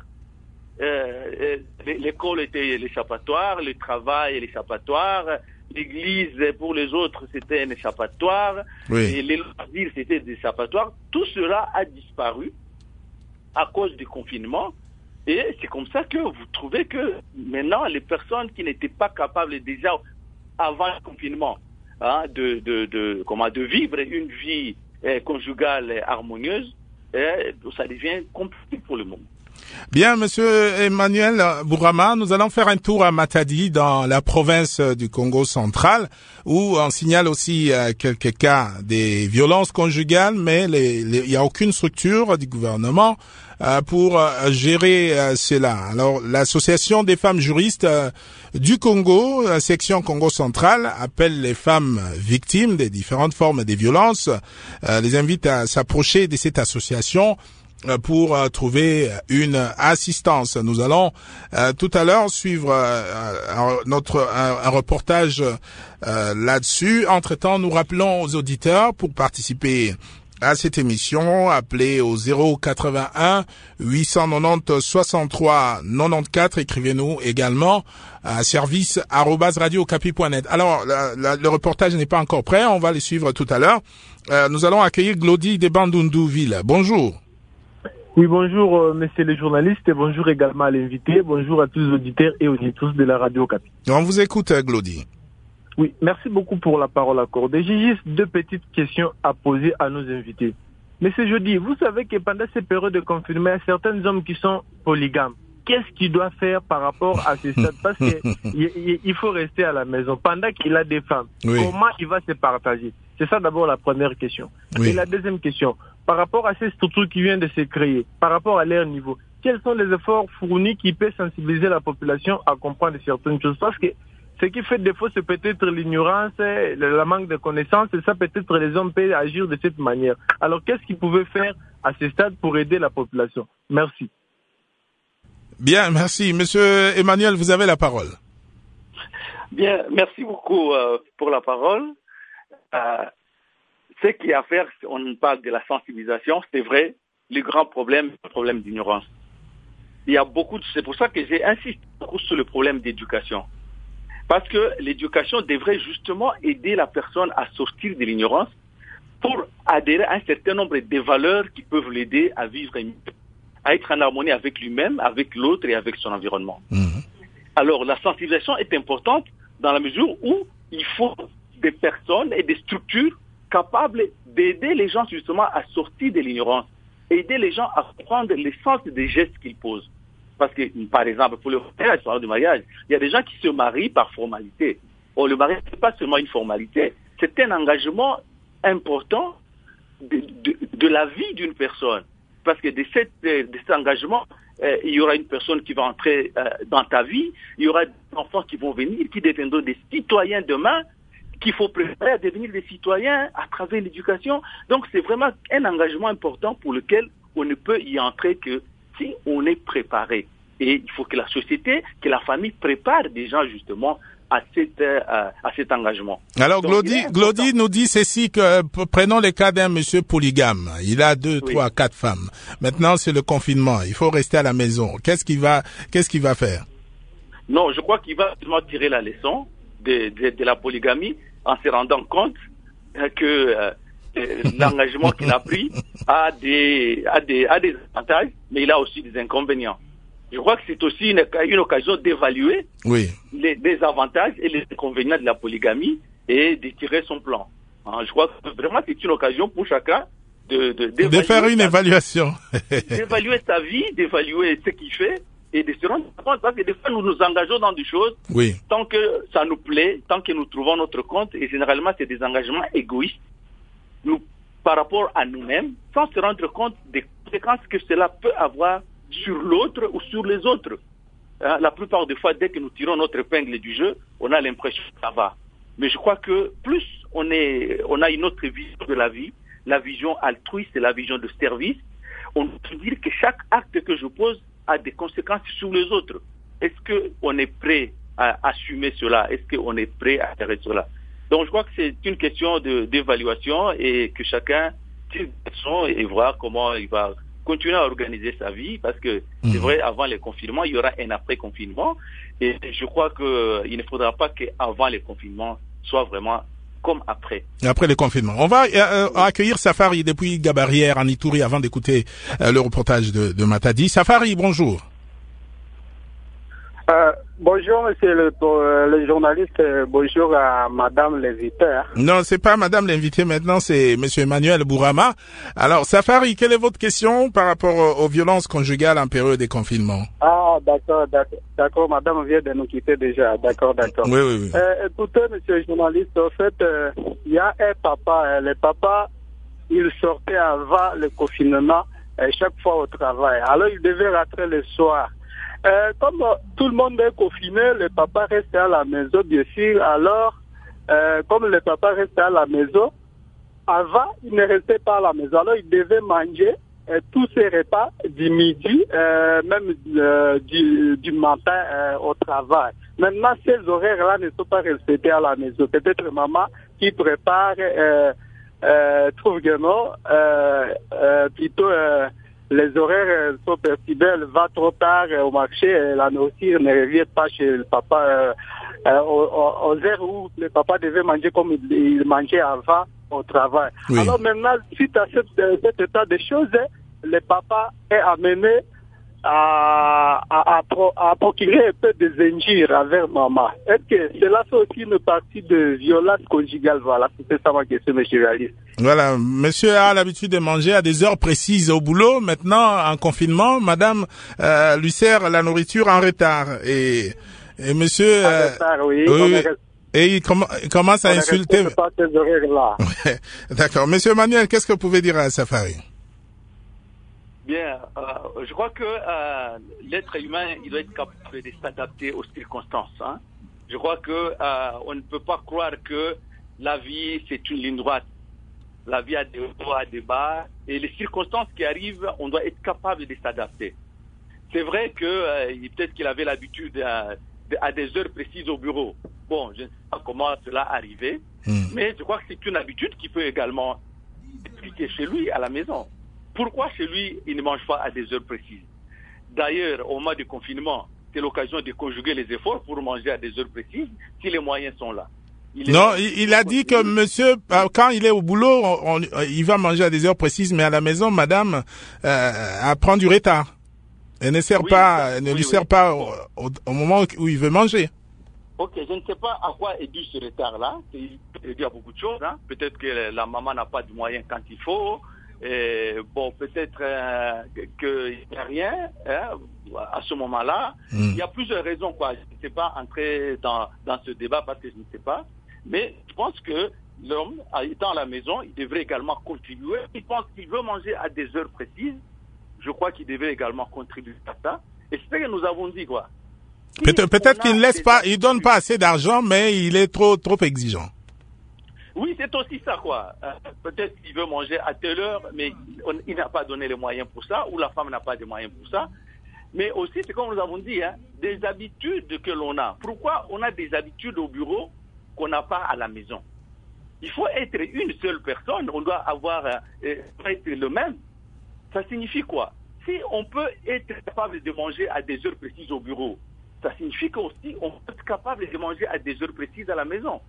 Euh, l'école était l'échappatoire, le travail est l'échappatoire, l'église pour les autres c'était un échappatoire, oui. et les loisirs c'était des échappatoires. Tout cela a disparu à cause du confinement et c'est comme ça que vous trouvez que maintenant les personnes qui n'étaient pas capables déjà avant le confinement hein, de, de, de, comment, de vivre une vie eh, conjugale harmonieuse, eh, ça devient compliqué pour le moment. Bien, Monsieur Emmanuel Bourama, nous allons faire un tour à Matadi, dans la province du Congo central, où on signale aussi euh, quelques cas des violences conjugales, mais les, les, il n'y a aucune structure du gouvernement euh, pour euh, gérer euh, cela. Alors, l'association des femmes juristes euh, du Congo, la section Congo central, appelle les femmes victimes des différentes formes de violences, euh, les invite à s'approcher de cette association pour euh, trouver une assistance. Nous allons euh, tout à l'heure suivre euh, notre un, un reportage euh, là-dessus. Entre-temps, nous rappelons aux auditeurs pour participer à cette émission, appelez au zéro quatre-vingt-un huit cent quatre-vingt-dix soixante-trois quatre-vingt-quatorze. Écrivez-nous également à service arobase radio okapi point net. Alors, la, la, le reportage n'est pas encore prêt. On va le suivre tout à l'heure. Euh, nous allons accueillir Glody de Bandundu-Ville. Bonjour. Oui, bonjour, euh, messieurs les journalistes, et bonjour également à l'invité, bonjour à tous les auditeurs et auditrices de la radio Okapi. On vous écoute, Glody. Oui, merci beaucoup pour la parole accordée. J'ai juste deux petites questions à poser à nos invités. Monsieur Jody, vous savez que pendant ces périodes de confinement, il y a certains hommes qui sont polygames. Qu'est-ce qu'il doit faire par rapport à ces stades? Parce qu'il faut rester à la maison pendant qu'il a des femmes. Oui. Comment il va se partager? C'est ça d'abord la première question. Oui. Et la deuxième question, par rapport à ces structures qui viennent de se créer, par rapport à leur niveau, quels sont les efforts fournis qui peuvent sensibiliser la population à comprendre certaines choses? Parce que ce qui fait défaut, c'est peut-être l'ignorance, le manque de connaissances, et ça peut-être les hommes peuvent agir de cette manière. Alors qu'est-ce qu'ils pouvaient faire à ce stade pour aider la population? Merci. Bien, merci. Monsieur Emmanuel, vous avez la parole. Bien, merci beaucoup euh, pour la parole. Euh, ce qu'il y a à faire, on parle de la sensibilisation, c'est vrai, le grand problème, le problème d'ignorance. Il y a beaucoup de, c'est pour ça que j'ai insisté beaucoup sur le problème d'éducation. Parce que l'éducation devrait justement aider la personne à sortir de l'ignorance pour adhérer à un certain nombre de valeurs qui peuvent l'aider à vivre mieux, à être en harmonie avec lui-même, avec l'autre et avec son environnement. Mmh. Alors la sensibilisation est importante dans la mesure où il faut des personnes et des structures capables d'aider les gens justement à sortir de l'ignorance, aider les gens à comprendre l'essence des gestes qu'ils posent. Parce que, par exemple, pour le mariage, pour le mariage, il y a des gens qui se marient par formalité. Or, le mariage, ce n'est pas seulement une formalité, c'est un engagement important de, de, de la vie d'une personne. Parce que de, cette, de cet engagement, euh, il y aura une personne qui va entrer euh, dans ta vie, il y aura des enfants qui vont venir, qui deviendront des citoyens demain, qu'il faut préparer à devenir des citoyens à travers l'éducation. Donc, c'est vraiment un engagement important pour lequel on ne peut y entrer que si on est préparé. Et il faut que la société, que la famille prépare des gens justement à, cette, euh, à cet engagement. Alors Glody, Glody nous dit ceci, que euh, prenons le cas d'un monsieur polygame. Il a deux, oui. trois, quatre femmes. Maintenant, c'est le confinement. Il faut rester à la maison. Qu'est-ce qu'il va, qu'est-ce qu'il va faire? Non, je crois qu'il va vraiment tirer la leçon de, de, de la polygamie en se rendant compte euh, que euh, l'engagement qu'il a pris a des, a, des, a des avantages, mais il a aussi des inconvénients. Je crois que c'est aussi une, une occasion d'évaluer oui. les, les avantages et les inconvénients de la polygamie et de tirer son plan. Hein, je crois que vraiment c'est une occasion pour chacun de, de, de faire une évaluation. D'évaluer sa vie, d'évaluer ce qu'il fait et de se rendre compte, parce que des fois nous nous engageons dans des choses, oui. tant que ça nous plaît, tant que nous trouvons notre compte, et généralement c'est des engagements égoïstes, nous, par rapport à nous-mêmes, sans se rendre compte des conséquences que cela peut avoir sur l'autre ou sur les autres. Hein, la plupart des fois, dès que nous tirons notre épingle du jeu, on a l'impression que ça va. Mais je crois que plus on est, on a une autre vision de la vie, la vision altruiste et la vision de service, on peut dire que chaque acte que je pose a des conséquences sur les autres. Est-ce qu'on est prêt à assumer cela? Est-ce qu'on est prêt à faire cela? Donc je crois que c'est une question de, d'évaluation et que chacun tire des leçons et voir comment il va continuer à organiser sa vie, parce que mmh. c'est vrai, avant le confinement, il y aura un après-confinement, et je crois qu'il ne faudra pas qu'avant le confinement soit vraiment comme après. Après le confinement. On va euh, accueillir Safari depuis Gabarière en Ituri avant d'écouter euh, le reportage de, de Matadi. Safari, bonjour. Euh, bonjour, monsieur le, euh, le journaliste. Bonjour à madame l'invitée. Non, c'est pas madame l'invitée maintenant, c'est monsieur Emmanuel Bourama. Alors, Safari, quelle est votre question par rapport aux, aux violences conjugales en période de confinement? Ah, d'accord, d'accord, d'accord, madame vient de nous quitter déjà. D'accord, d'accord. Oui, oui, oui. Euh, écoutez, monsieur le journaliste, en fait, il euh, y a un papa. Euh, le papa, il sortait avant le confinement, euh, chaque fois au travail. Alors, il devait rentrer le soir. Euh, comme euh, tout le monde est confiné, le papa restait à la maison, bien sûr. Alors, euh, comme le papa restait à la maison, avant, il ne restait pas à la maison. Alors, il devait manger euh, tous ses repas du midi, euh, même euh, du, du matin euh, au travail. Maintenant, ces horaires-là ne sont pas respectés à la maison. Peut-être maman qui prépare, euh, euh, trouve vraiment, euh, euh, plutôt... Euh, les horaires sont perturbés, elle va trop tard au marché, la nourriture ne revient pas chez le papa euh, euh, aux, aux heures où le papa devait manger comme il, il mangeait avant au travail. Oui. Alors maintenant, suite à cet, cet état de choses, le papa est amené à, à, à, à procurer un peu des injures envers maman. Est-ce que cela fait aussi une partie de violence conjugale? Voilà, c'est ça ma question, monsieur réaliste. Voilà, monsieur a l'habitude de manger à des heures précises au boulot. Maintenant, en confinement, madame euh, lui sert la nourriture en retard. Et, et monsieur... En euh, retard, oui. oui et il, com il commence à on insulter... Ne pas ces horaires-là. D'accord. Monsieur Manuel, qu'est-ce que vous pouvez dire à Safari? Bien, euh, je crois que euh, l'être humain, il doit être capable de s'adapter aux circonstances. Hein. Je crois que euh, on ne peut pas croire que la vie, c'est une ligne droite. La vie a des hauts, a des bas, et les circonstances qui arrivent, on doit être capable de s'adapter. C'est vrai que euh, peut-être qu'il avait l'habitude à, à des heures précises au bureau. Bon, je ne sais pas comment cela arrivait, mmh. mais je crois que c'est une habitude qui peut également s'appliquer chez lui à la maison. Pourquoi chez lui, il ne mange pas à des heures précises? D'ailleurs, au mois de confinement, c'est l'occasion de conjuguer les efforts pour manger à des heures précises si les moyens sont là. Il non, il, il a dit que monsieur, quand il est au boulot, on, on, il va manger à des heures précises, mais à la maison, madame, euh, elle prend du retard. Elle ne sert Oui, pas, ça, elle ne oui, lui oui. sert pas au, au, au moment où il veut manger. Ok, je ne sais pas à quoi est dû ce retard-là. Il peut dire beaucoup de choses. Hein. Peut-être que la maman n'a pas de moyens quand il faut. Et bon, peut-être euh, qu'il n'y a rien hein, à ce moment-là. Mm. Il y a plusieurs raisons, quoi. Je ne sais pas entrer dans, dans ce débat parce que je ne sais pas. Mais je pense que l'homme, étant à la maison, il devrait également contribuer. Il pense qu'il veut manger à des heures précises. Je crois qu'il devrait également contribuer à ça. Et c'est ce que nous avons dit, quoi. Si peut-être peut-être qu'il ne laisse pas, il donne pas assez d'argent, mais il est trop trop exigeant. Oui, c'est aussi ça, quoi. Euh, peut-être qu'il veut manger à telle heure, mais on, il n'a pas donné les moyens pour ça, ou la femme n'a pas de moyens pour ça. Mais aussi, c'est comme nous avons dit, hein, des habitudes que l'on a. Pourquoi on a des habitudes au bureau qu'on n'a pas à la maison? Il faut être une seule personne, on doit avoir euh, être le même. Ça signifie quoi? Si on peut être capable de manger à des heures précises au bureau, ça signifie qu'aussi on peut être capable de manger à des heures précises à la maison.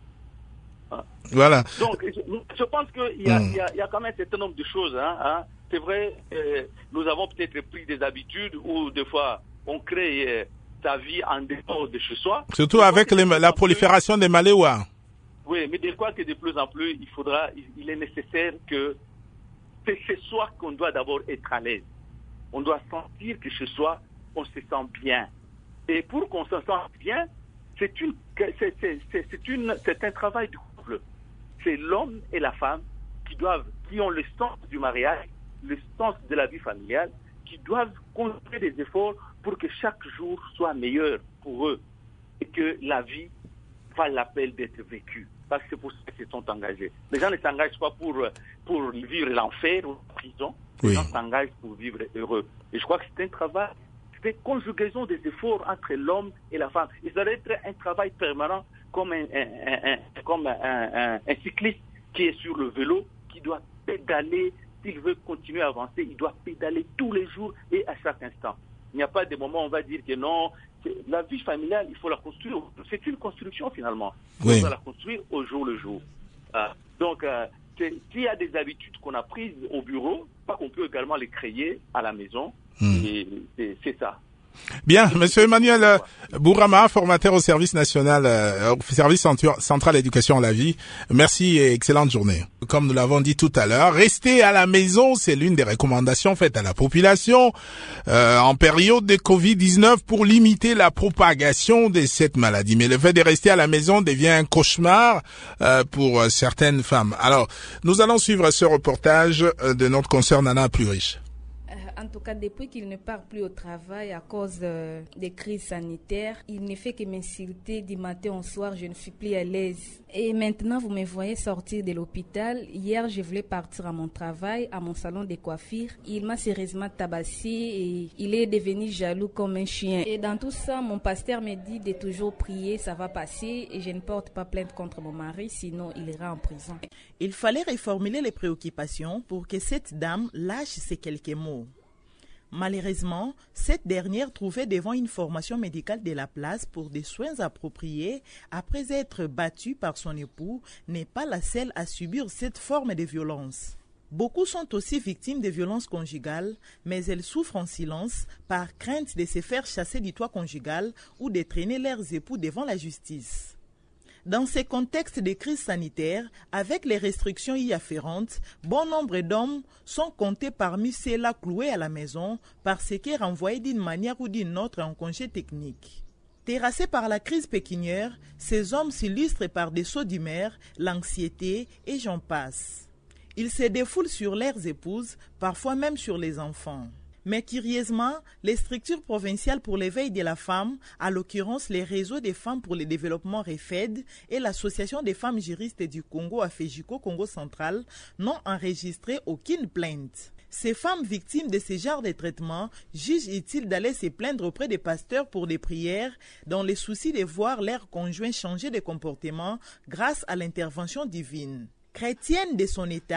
Hein? Voilà. Donc, je, je pense qu'il y, mmh. y, y a quand même un certain nombre de choses. Hein, hein. C'est vrai, euh, nous avons peut-être pris des habitudes où des fois on crée euh, sa vie en dehors de chez soi. Surtout avec les, la prolifération plus, des maléois. Oui, mais je crois que de plus en plus, il faudra, il, il est nécessaire que c'est chez soi qu'on doit d'abord être à l'aise. On doit sentir que chez soi, on se sent bien. Et pour qu'on se sente bien, c'est une, c'est, c'est, c'est, c'est une, c'est un travail du couple. C'est l'homme et la femme qui doivent, qui ont le sens du mariage, le sens de la vie familiale, qui doivent construire des efforts pour que chaque jour soit meilleur pour eux et que la vie vaille l'appel d'être vécue. Parce que c'est pour ça qu'ils se sont engagés. Les gens ne s'engagent pas pour, pour vivre l'enfer ou la prison. Les oui. gens s'engagent pour vivre heureux. Et je crois que c'est un travail, c'est une conjugaison des efforts entre l'homme et la femme. Et ça doit être un travail permanent comme un, un, un, un, comme un, un, un cycliste qui est sur le vélo, qui doit pédaler. S'il veut continuer à avancer, il doit pédaler tous les jours et à chaque instant. Il n'y a pas de moment où on va dire que non, la vie familiale, il faut la construire. C'est une construction finalement. Oui. Il faut la construire au jour le jour. Euh, donc, euh, s'il y a des habitudes qu'on a prises au bureau, pas qu'on peut également les créer à la maison. Mmh. Et c'est, c'est ça. Bien, Monsieur Emmanuel euh, Bourama, formateur au service national, euh, au service central éducation à la vie. Merci et excellente journée. Comme nous l'avons dit tout à l'heure, rester à la maison, c'est l'une des recommandations faites à la population euh, en période de covid dix-neuf pour limiter la propagation de cette maladie. Mais le fait de rester à la maison devient un cauchemar euh, pour certaines femmes. Alors, nous allons suivre ce reportage de notre consoeur Nana Pluriche. En tout cas, depuis qu'il ne part plus au travail à cause euh, des crises sanitaires, il ne fait que m'insulter du matin au soir, je ne suis plus à l'aise. Et maintenant, vous me voyez sortir de l'hôpital. Hier, je voulais partir à mon travail, à mon salon de coiffure. Il m'a sérieusement tabassé et il est devenu jaloux comme un chien. Et dans tout ça, mon pasteur me dit de toujours prier, ça va passer et je ne porte pas plainte contre mon mari, sinon il ira en prison. Il fallait reformuler les préoccupations pour que cette dame lâche ces quelques mots. Malheureusement, cette dernière trouvait devant une formation médicale de la place pour des soins appropriés après être battue par son époux n'est pas la seule à subir cette forme de violence. Beaucoup sont aussi victimes de violences conjugales, mais elles souffrent en silence par crainte de se faire chasser du toit conjugal ou de traîner leurs époux devant la justice. Dans ces contextes de crise sanitaire, avec les restrictions y afférentes, bon nombre d'hommes sont comptés parmi ceux-là cloués à la maison parce qu'ils renvoyés d'une manière ou d'une autre en congé technique. Terrassés par la crise pécuniaire, ces hommes s'illustrent par des sauts d'humeur, l'anxiété et j'en passe. Ils se défoulent sur leurs épouses, parfois même sur les enfants. Mais curieusement, les structures provinciales pour l'éveil de la femme, à l'occurrence les réseaux des femmes pour le développement REFED et l'association des femmes juristes du Congo Afejico Congo central, n'ont enregistré aucune plainte. Ces femmes victimes de ce genre de traitement jugent utile d'aller se plaindre auprès des pasteurs pour des prières dans le souci de voir leurs conjoints changer de comportement grâce à l'intervention divine. Chrétienne de son état,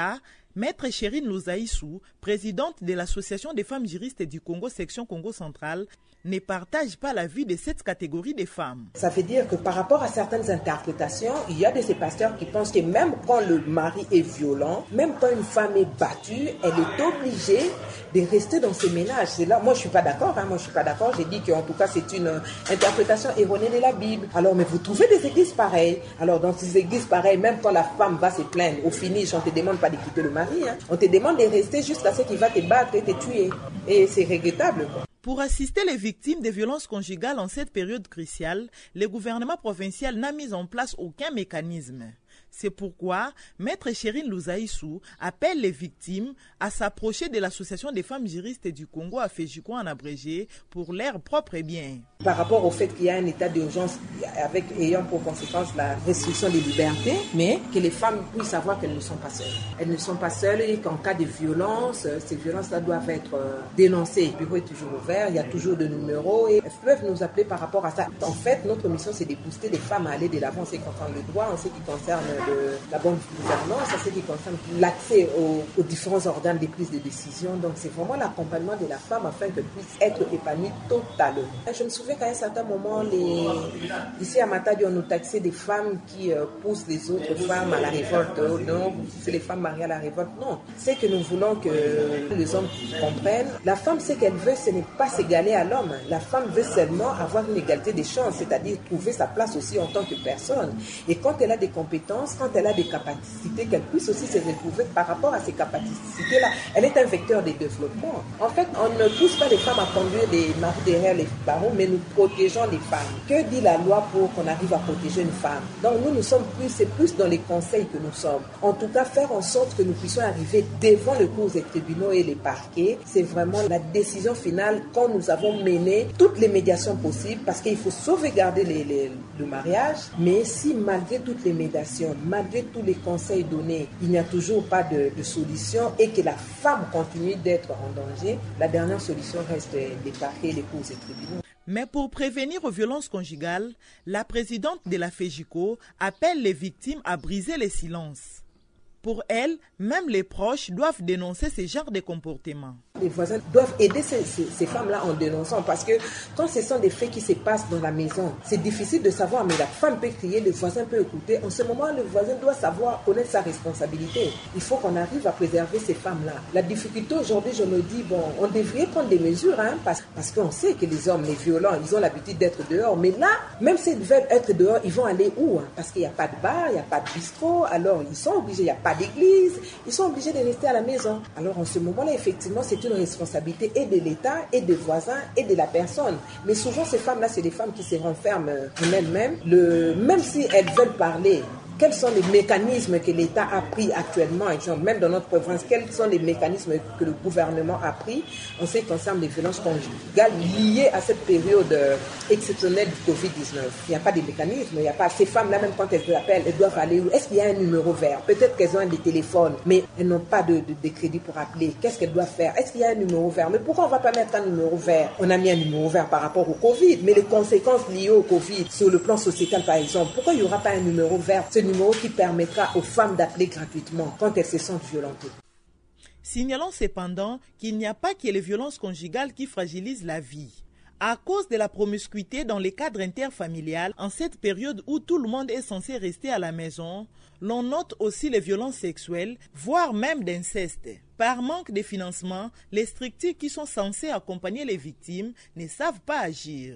Maître Chérine Louzaïsou, présidente de l'Association des femmes juristes du Congo, section Congo central, ne partage pas la vue de cette catégorie de femmes. Ça veut dire que par rapport à certaines interprétations, il y a de ces pasteurs qui pensent que même quand le mari est violent, même quand une femme est battue, elle est obligée de rester dans ses ménages. C'est là, moi je suis pas d'accord, hein, moi je suis pas d'accord. J'ai dit qu'en tout cas c'est une interprétation erronée de la Bible. Alors mais vous trouvez des églises pareilles. Alors dans ces églises pareilles, même quand la femme va se plaindre, au finish on te demande pas de quitter le mari, hein. On te demande de rester jusqu'à ce qu'il va te battre et te tuer. Et c'est regrettable, quoi. Pour assister les victimes de violences conjugales en cette période cruciale, le gouvernement provincial n'a mis en place aucun mécanisme. C'est pourquoi Maître Chérine Louzaïsou appelle les victimes à s'approcher de l'Association des femmes juristes du Congo, à Féjico en abrégé, pour leur propre bien. Par rapport au fait qu'il y a un état d'urgence avec, ayant pour conséquence la restriction des libertés, mais que les femmes puissent savoir qu'elles ne sont pas seules. Elles ne sont pas seules et qu'en cas de violence, ces violences-là doivent être dénoncées. Le bureau est toujours ouvert, il y a toujours de numéros et elles peuvent nous appeler par rapport à ça. En fait, notre mission, c'est de booster les femmes à aller de l'avant en ce qui concerne le droit, en ce qui concerne de la bonne gouvernance, en ce qui concerne l'accès aux, aux différents organes de prise de décision. Donc c'est vraiment l'accompagnement de la femme afin qu'elle puisse être épanouie totalement. Je me souviens qu'à un certain moment, les... ici à Matadi, on nous taxait des femmes qui euh, poussent les autres femmes à la révolte. Oh, non, c'est les femmes mariées à la révolte. Non, c'est que nous voulons que les hommes comprennent. La femme, ce qu'elle veut, ce n'est pas s'égaler à l'homme. La femme veut seulement avoir une égalité des chances, c'est-à-dire trouver sa place aussi en tant que personne. Et quand elle a des compétences, quand elle a des capacités, qu'elle puisse aussi se retrouver par rapport à ces capacités-là. Elle est un vecteur de développement. En fait, on ne pousse pas les femmes à conduire les maris derrière les barreaux, mais nous protégeons les femmes. Que dit la loi pour qu'on arrive à protéger une femme? Donc nous, nous sommes plus, c'est plus dans les conseils que nous sommes. En tout cas, faire en sorte que nous puissions arriver devant le cours des tribunaux et les parquets, c'est vraiment la décision finale quand nous avons mené toutes les médiations possibles, parce qu'il faut sauvegarder les, les, le mariage, mais si malgré toutes les médiations, malgré tous les conseils donnés, il n'y a toujours pas de, de solution et que la femme continue d'être en danger, la dernière solution reste les parquets, les cours et tribunaux. Mais pour prévenir aux violences conjugales, la présidente de la Féjico appelle les victimes à briser les silences. Pour elle, même les proches doivent dénoncer ce genre de comportement. Les voisins doivent aider ces, ces, ces femmes-là en dénonçant, parce que quand ce sont des faits qui se passent dans la maison, c'est difficile de savoir, mais la femme peut crier, le voisin peut écouter. En ce moment, le voisin doit savoir connaître sa responsabilité. Il faut qu'on arrive à préserver ces femmes-là. La difficulté aujourd'hui, je me dis, bon, on devrait prendre des mesures, hein, parce, parce qu'on sait que les hommes, les violents, ils ont l'habitude d'être dehors. Mais là, même s'ils veulent être dehors, ils vont aller où, hein? Parce qu'il n'y a pas de bar, il n'y a pas de bistrot, alors ils sont obligés, il n'y a pas d'église, ils sont obligés de rester à la maison. Alors en ce moment-là, effectivement, c'est une responsabilité et de l'État, et des voisins, et de la personne. Mais souvent, ces femmes-là, c'est des femmes qui se renferment en elles-mêmes. Le, même si elles veulent parler, quels sont les mécanismes que l'État a pris actuellement, exemple, même dans notre province, quels sont les mécanismes que le gouvernement a pris en ce qui concerne les violences conjugales liées à cette période exceptionnelle du covid dix-neuf. Il n'y a pas de mécanisme, il n'y a pas. Ces femmes-là, même quand elles appellent, elles doivent aller où? Est-ce qu'il y a un numéro vert? Peut-être qu'elles ont un des téléphones, mais elles n'ont pas de, de, de crédit pour appeler. Qu'est-ce qu'elles doivent faire? Est-ce qu'il y a un numéro vert? Mais pourquoi on ne va pas mettre un numéro vert? On a mis un numéro vert par rapport au Covid, mais les conséquences liées au Covid, sur le plan sociétal par exemple, pourquoi il n'y aura pas un numéro vert? Ce numéro qui permettra aux femmes d'appeler gratuitement quand elles se sentent violentées. Signalons cependant qu'il n'y a pas que les violences conjugales qui fragilisent la vie. À cause de la promiscuité dans les cadres interfamiliales, en cette période où tout le monde est censé rester à la maison, l'on note aussi les violences sexuelles, voire même d'inceste. Par manque de financement, les structures qui sont censées accompagner les victimes ne savent pas agir.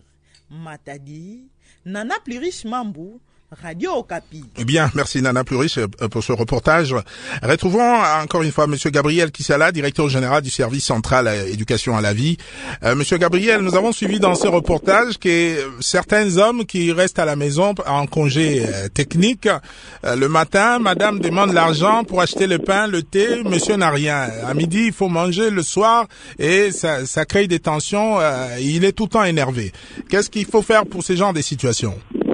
Matadi, Nana Plurish Mambou, Radio Okapi. Eh bien, merci Nana Plurish pour ce reportage. Retrouvons encore une fois Monsieur Gabriel Kissala, directeur général du service central éducation à la vie. Euh, Monsieur Gabriel, nous avons suivi dans ce reportage que certains hommes qui restent à la maison en congé euh, technique, euh, le matin, madame demande l'argent pour acheter le pain, le thé, monsieur n'a rien. À midi, il faut manger, le soir, et ça, ça crée des tensions, euh, il est tout le temps énervé. Qu'est-ce qu'il faut faire pour ce genre de situations?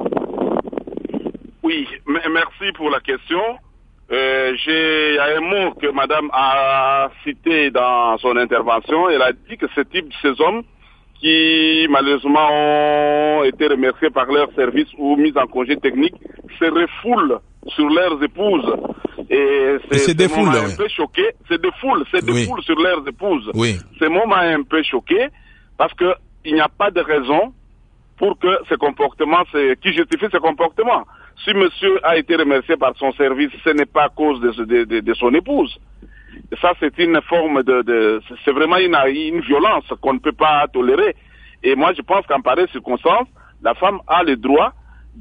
Oui, merci pour la question. Euh, j'ai, il y a un mot que madame a cité dans son intervention. Elle a dit que ce type de ces hommes qui malheureusement ont été remerciés par leur service ou mis en congé technique se refoulent sur leurs épouses. Et c'est, et c'est des foules, un oui. peu choqué. C'est des foules, c'est des oui. foules sur leurs épouses. Oui. C'est moment un peu choqué parce que il n'y a pas de raison pour que ce comportement, c'est, qui justifie ce comportement. Si monsieur a été remercié par son service, ce n'est pas à cause de, de, de, de son épouse. Ça, c'est une forme de, de c'est vraiment une, une violence qu'on ne peut pas tolérer. Et moi, je pense qu'en pareille circonstance, la femme a le droit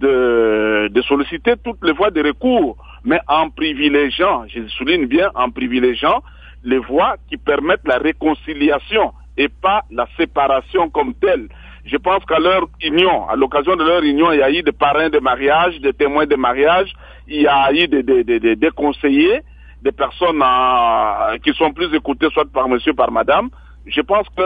de, de solliciter toutes les voies de recours, mais en privilégiant, je souligne bien, en privilégiant les voies qui permettent la réconciliation et pas la séparation comme telle. Je pense qu'à leur union, à l'occasion de leur union, il y a eu des parrains de mariage, des témoins de mariage, il y a eu des, des, des, des conseillers, des personnes euh, qui sont plus écoutées soit par monsieur, par madame. Je pense que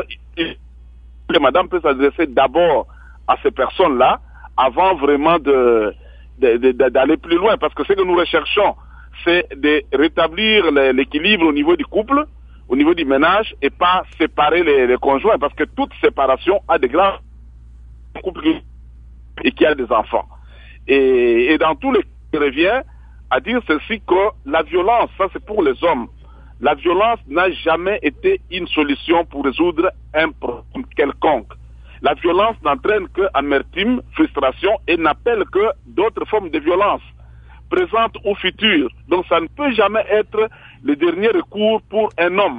que madame peut s'adresser d'abord à ces personnes-là avant vraiment de, de, de, d'aller plus loin. Parce que ce que nous recherchons, c'est de rétablir l'équilibre au niveau du couple, au niveau du ménage, et pas séparer les, les conjoints. Parce que toute séparation a des graves couples et qui a des enfants. Et, et dans tous les cas, je reviens à dire ceci que la violence, ça c'est pour les hommes. La violence n'a jamais été une solution pour résoudre un problème quelconque. La violence n'entraîne que amertume, frustration et n'appelle que d'autres formes de violence, présentes ou futures. Donc ça ne peut jamais être le dernier recours pour un homme.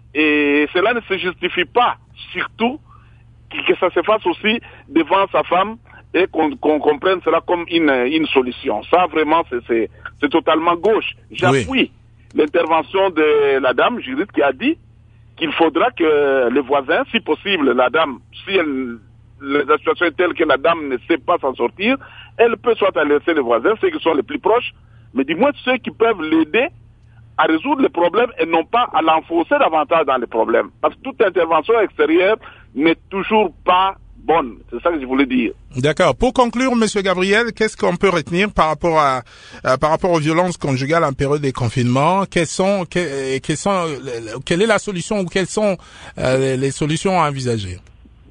Et cela ne se justifie pas, surtout, que ça se fasse aussi devant sa femme et qu'on qu'on comprenne cela comme une, une solution. Ça, vraiment, c'est c'est totalement gauche. J'appuie oui. l'intervention de la dame juriste qui a dit qu'il faudra que les voisins, si possible, la dame, si elle, la situation est telle que la dame ne sait pas s'en sortir, elle peut soit alerter les voisins, ceux qui sont les plus proches, mais du moins ceux qui peuvent l'aider à résoudre les problèmes et non pas à l'enfoncer davantage dans les problèmes. Parce que toute intervention extérieure n'est toujours pas bonne. C'est ça que je voulais dire. D'accord. Pour conclure, Monsieur Gabriel, qu'est-ce qu'on peut retenir par rapport à euh, par rapport aux violences conjugales en période de confinement? Quelles sont, que, quelles sont, quelle est la solution ou quelles sont euh, les solutions à envisager?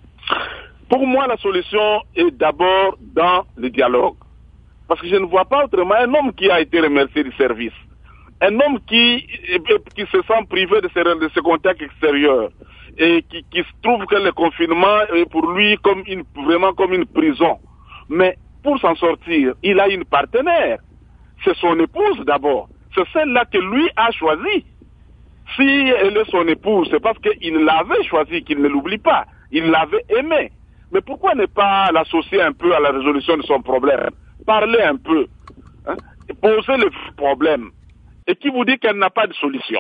Pour moi, la solution est d'abord dans le dialogue. Parce que je ne vois pas autrement un homme qui a été remercié du service. Un homme qui, qui se sent privé de ses, de ses contacts extérieurs et qui, qui se trouve que le confinement est pour lui comme une, vraiment comme une prison. Mais pour s'en sortir, il a une partenaire. C'est son épouse d'abord. C'est celle-là que lui a choisie. Si elle est son épouse, c'est parce qu'il l'avait choisie, qu'il ne l'oublie pas. Il l'avait aimée. Mais pourquoi ne pas l'associer un peu à la résolution de son problème? Parler un peu. Hein? Poser le problème. Et qui vous dit qu'elle n'a pas de solution.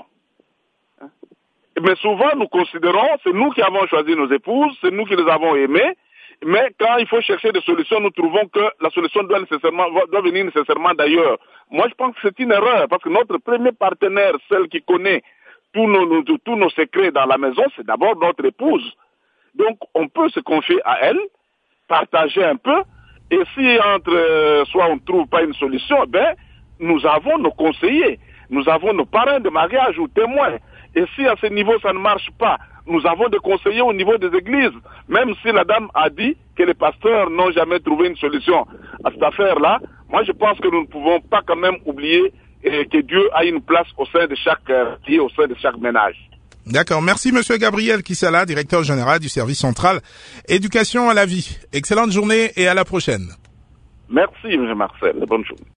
Mais souvent, nous considérons, c'est nous qui avons choisi nos épouses, c'est nous qui les avons aimées, mais quand il faut chercher des solutions, nous trouvons que la solution doit nécessairement, doit venir nécessairement d'ailleurs. Moi, je pense que c'est une erreur, parce que notre premier partenaire, celle qui connaît tous nos, nos, tous nos secrets dans la maison, c'est d'abord notre épouse. Donc, on peut se confier à elle, partager un peu, et si entre euh, soit on ne trouve pas une solution, ben, nous avons nos conseillers. Nous avons nos parrains de mariage ou témoins. Et si à ce niveau ça ne marche pas, nous avons des conseillers au niveau des églises. Même si la dame a dit que les pasteurs n'ont jamais trouvé une solution à cette affaire-là, moi je pense que nous ne pouvons pas quand même oublier eh, que Dieu a une place au sein de chaque euh, au sein de chaque ménage. D'accord. Merci Monsieur Gabriel Kissala, directeur général du service central Éducation à la vie. Excellente journée et à la prochaine. Merci M. Marcel. Bonne journée.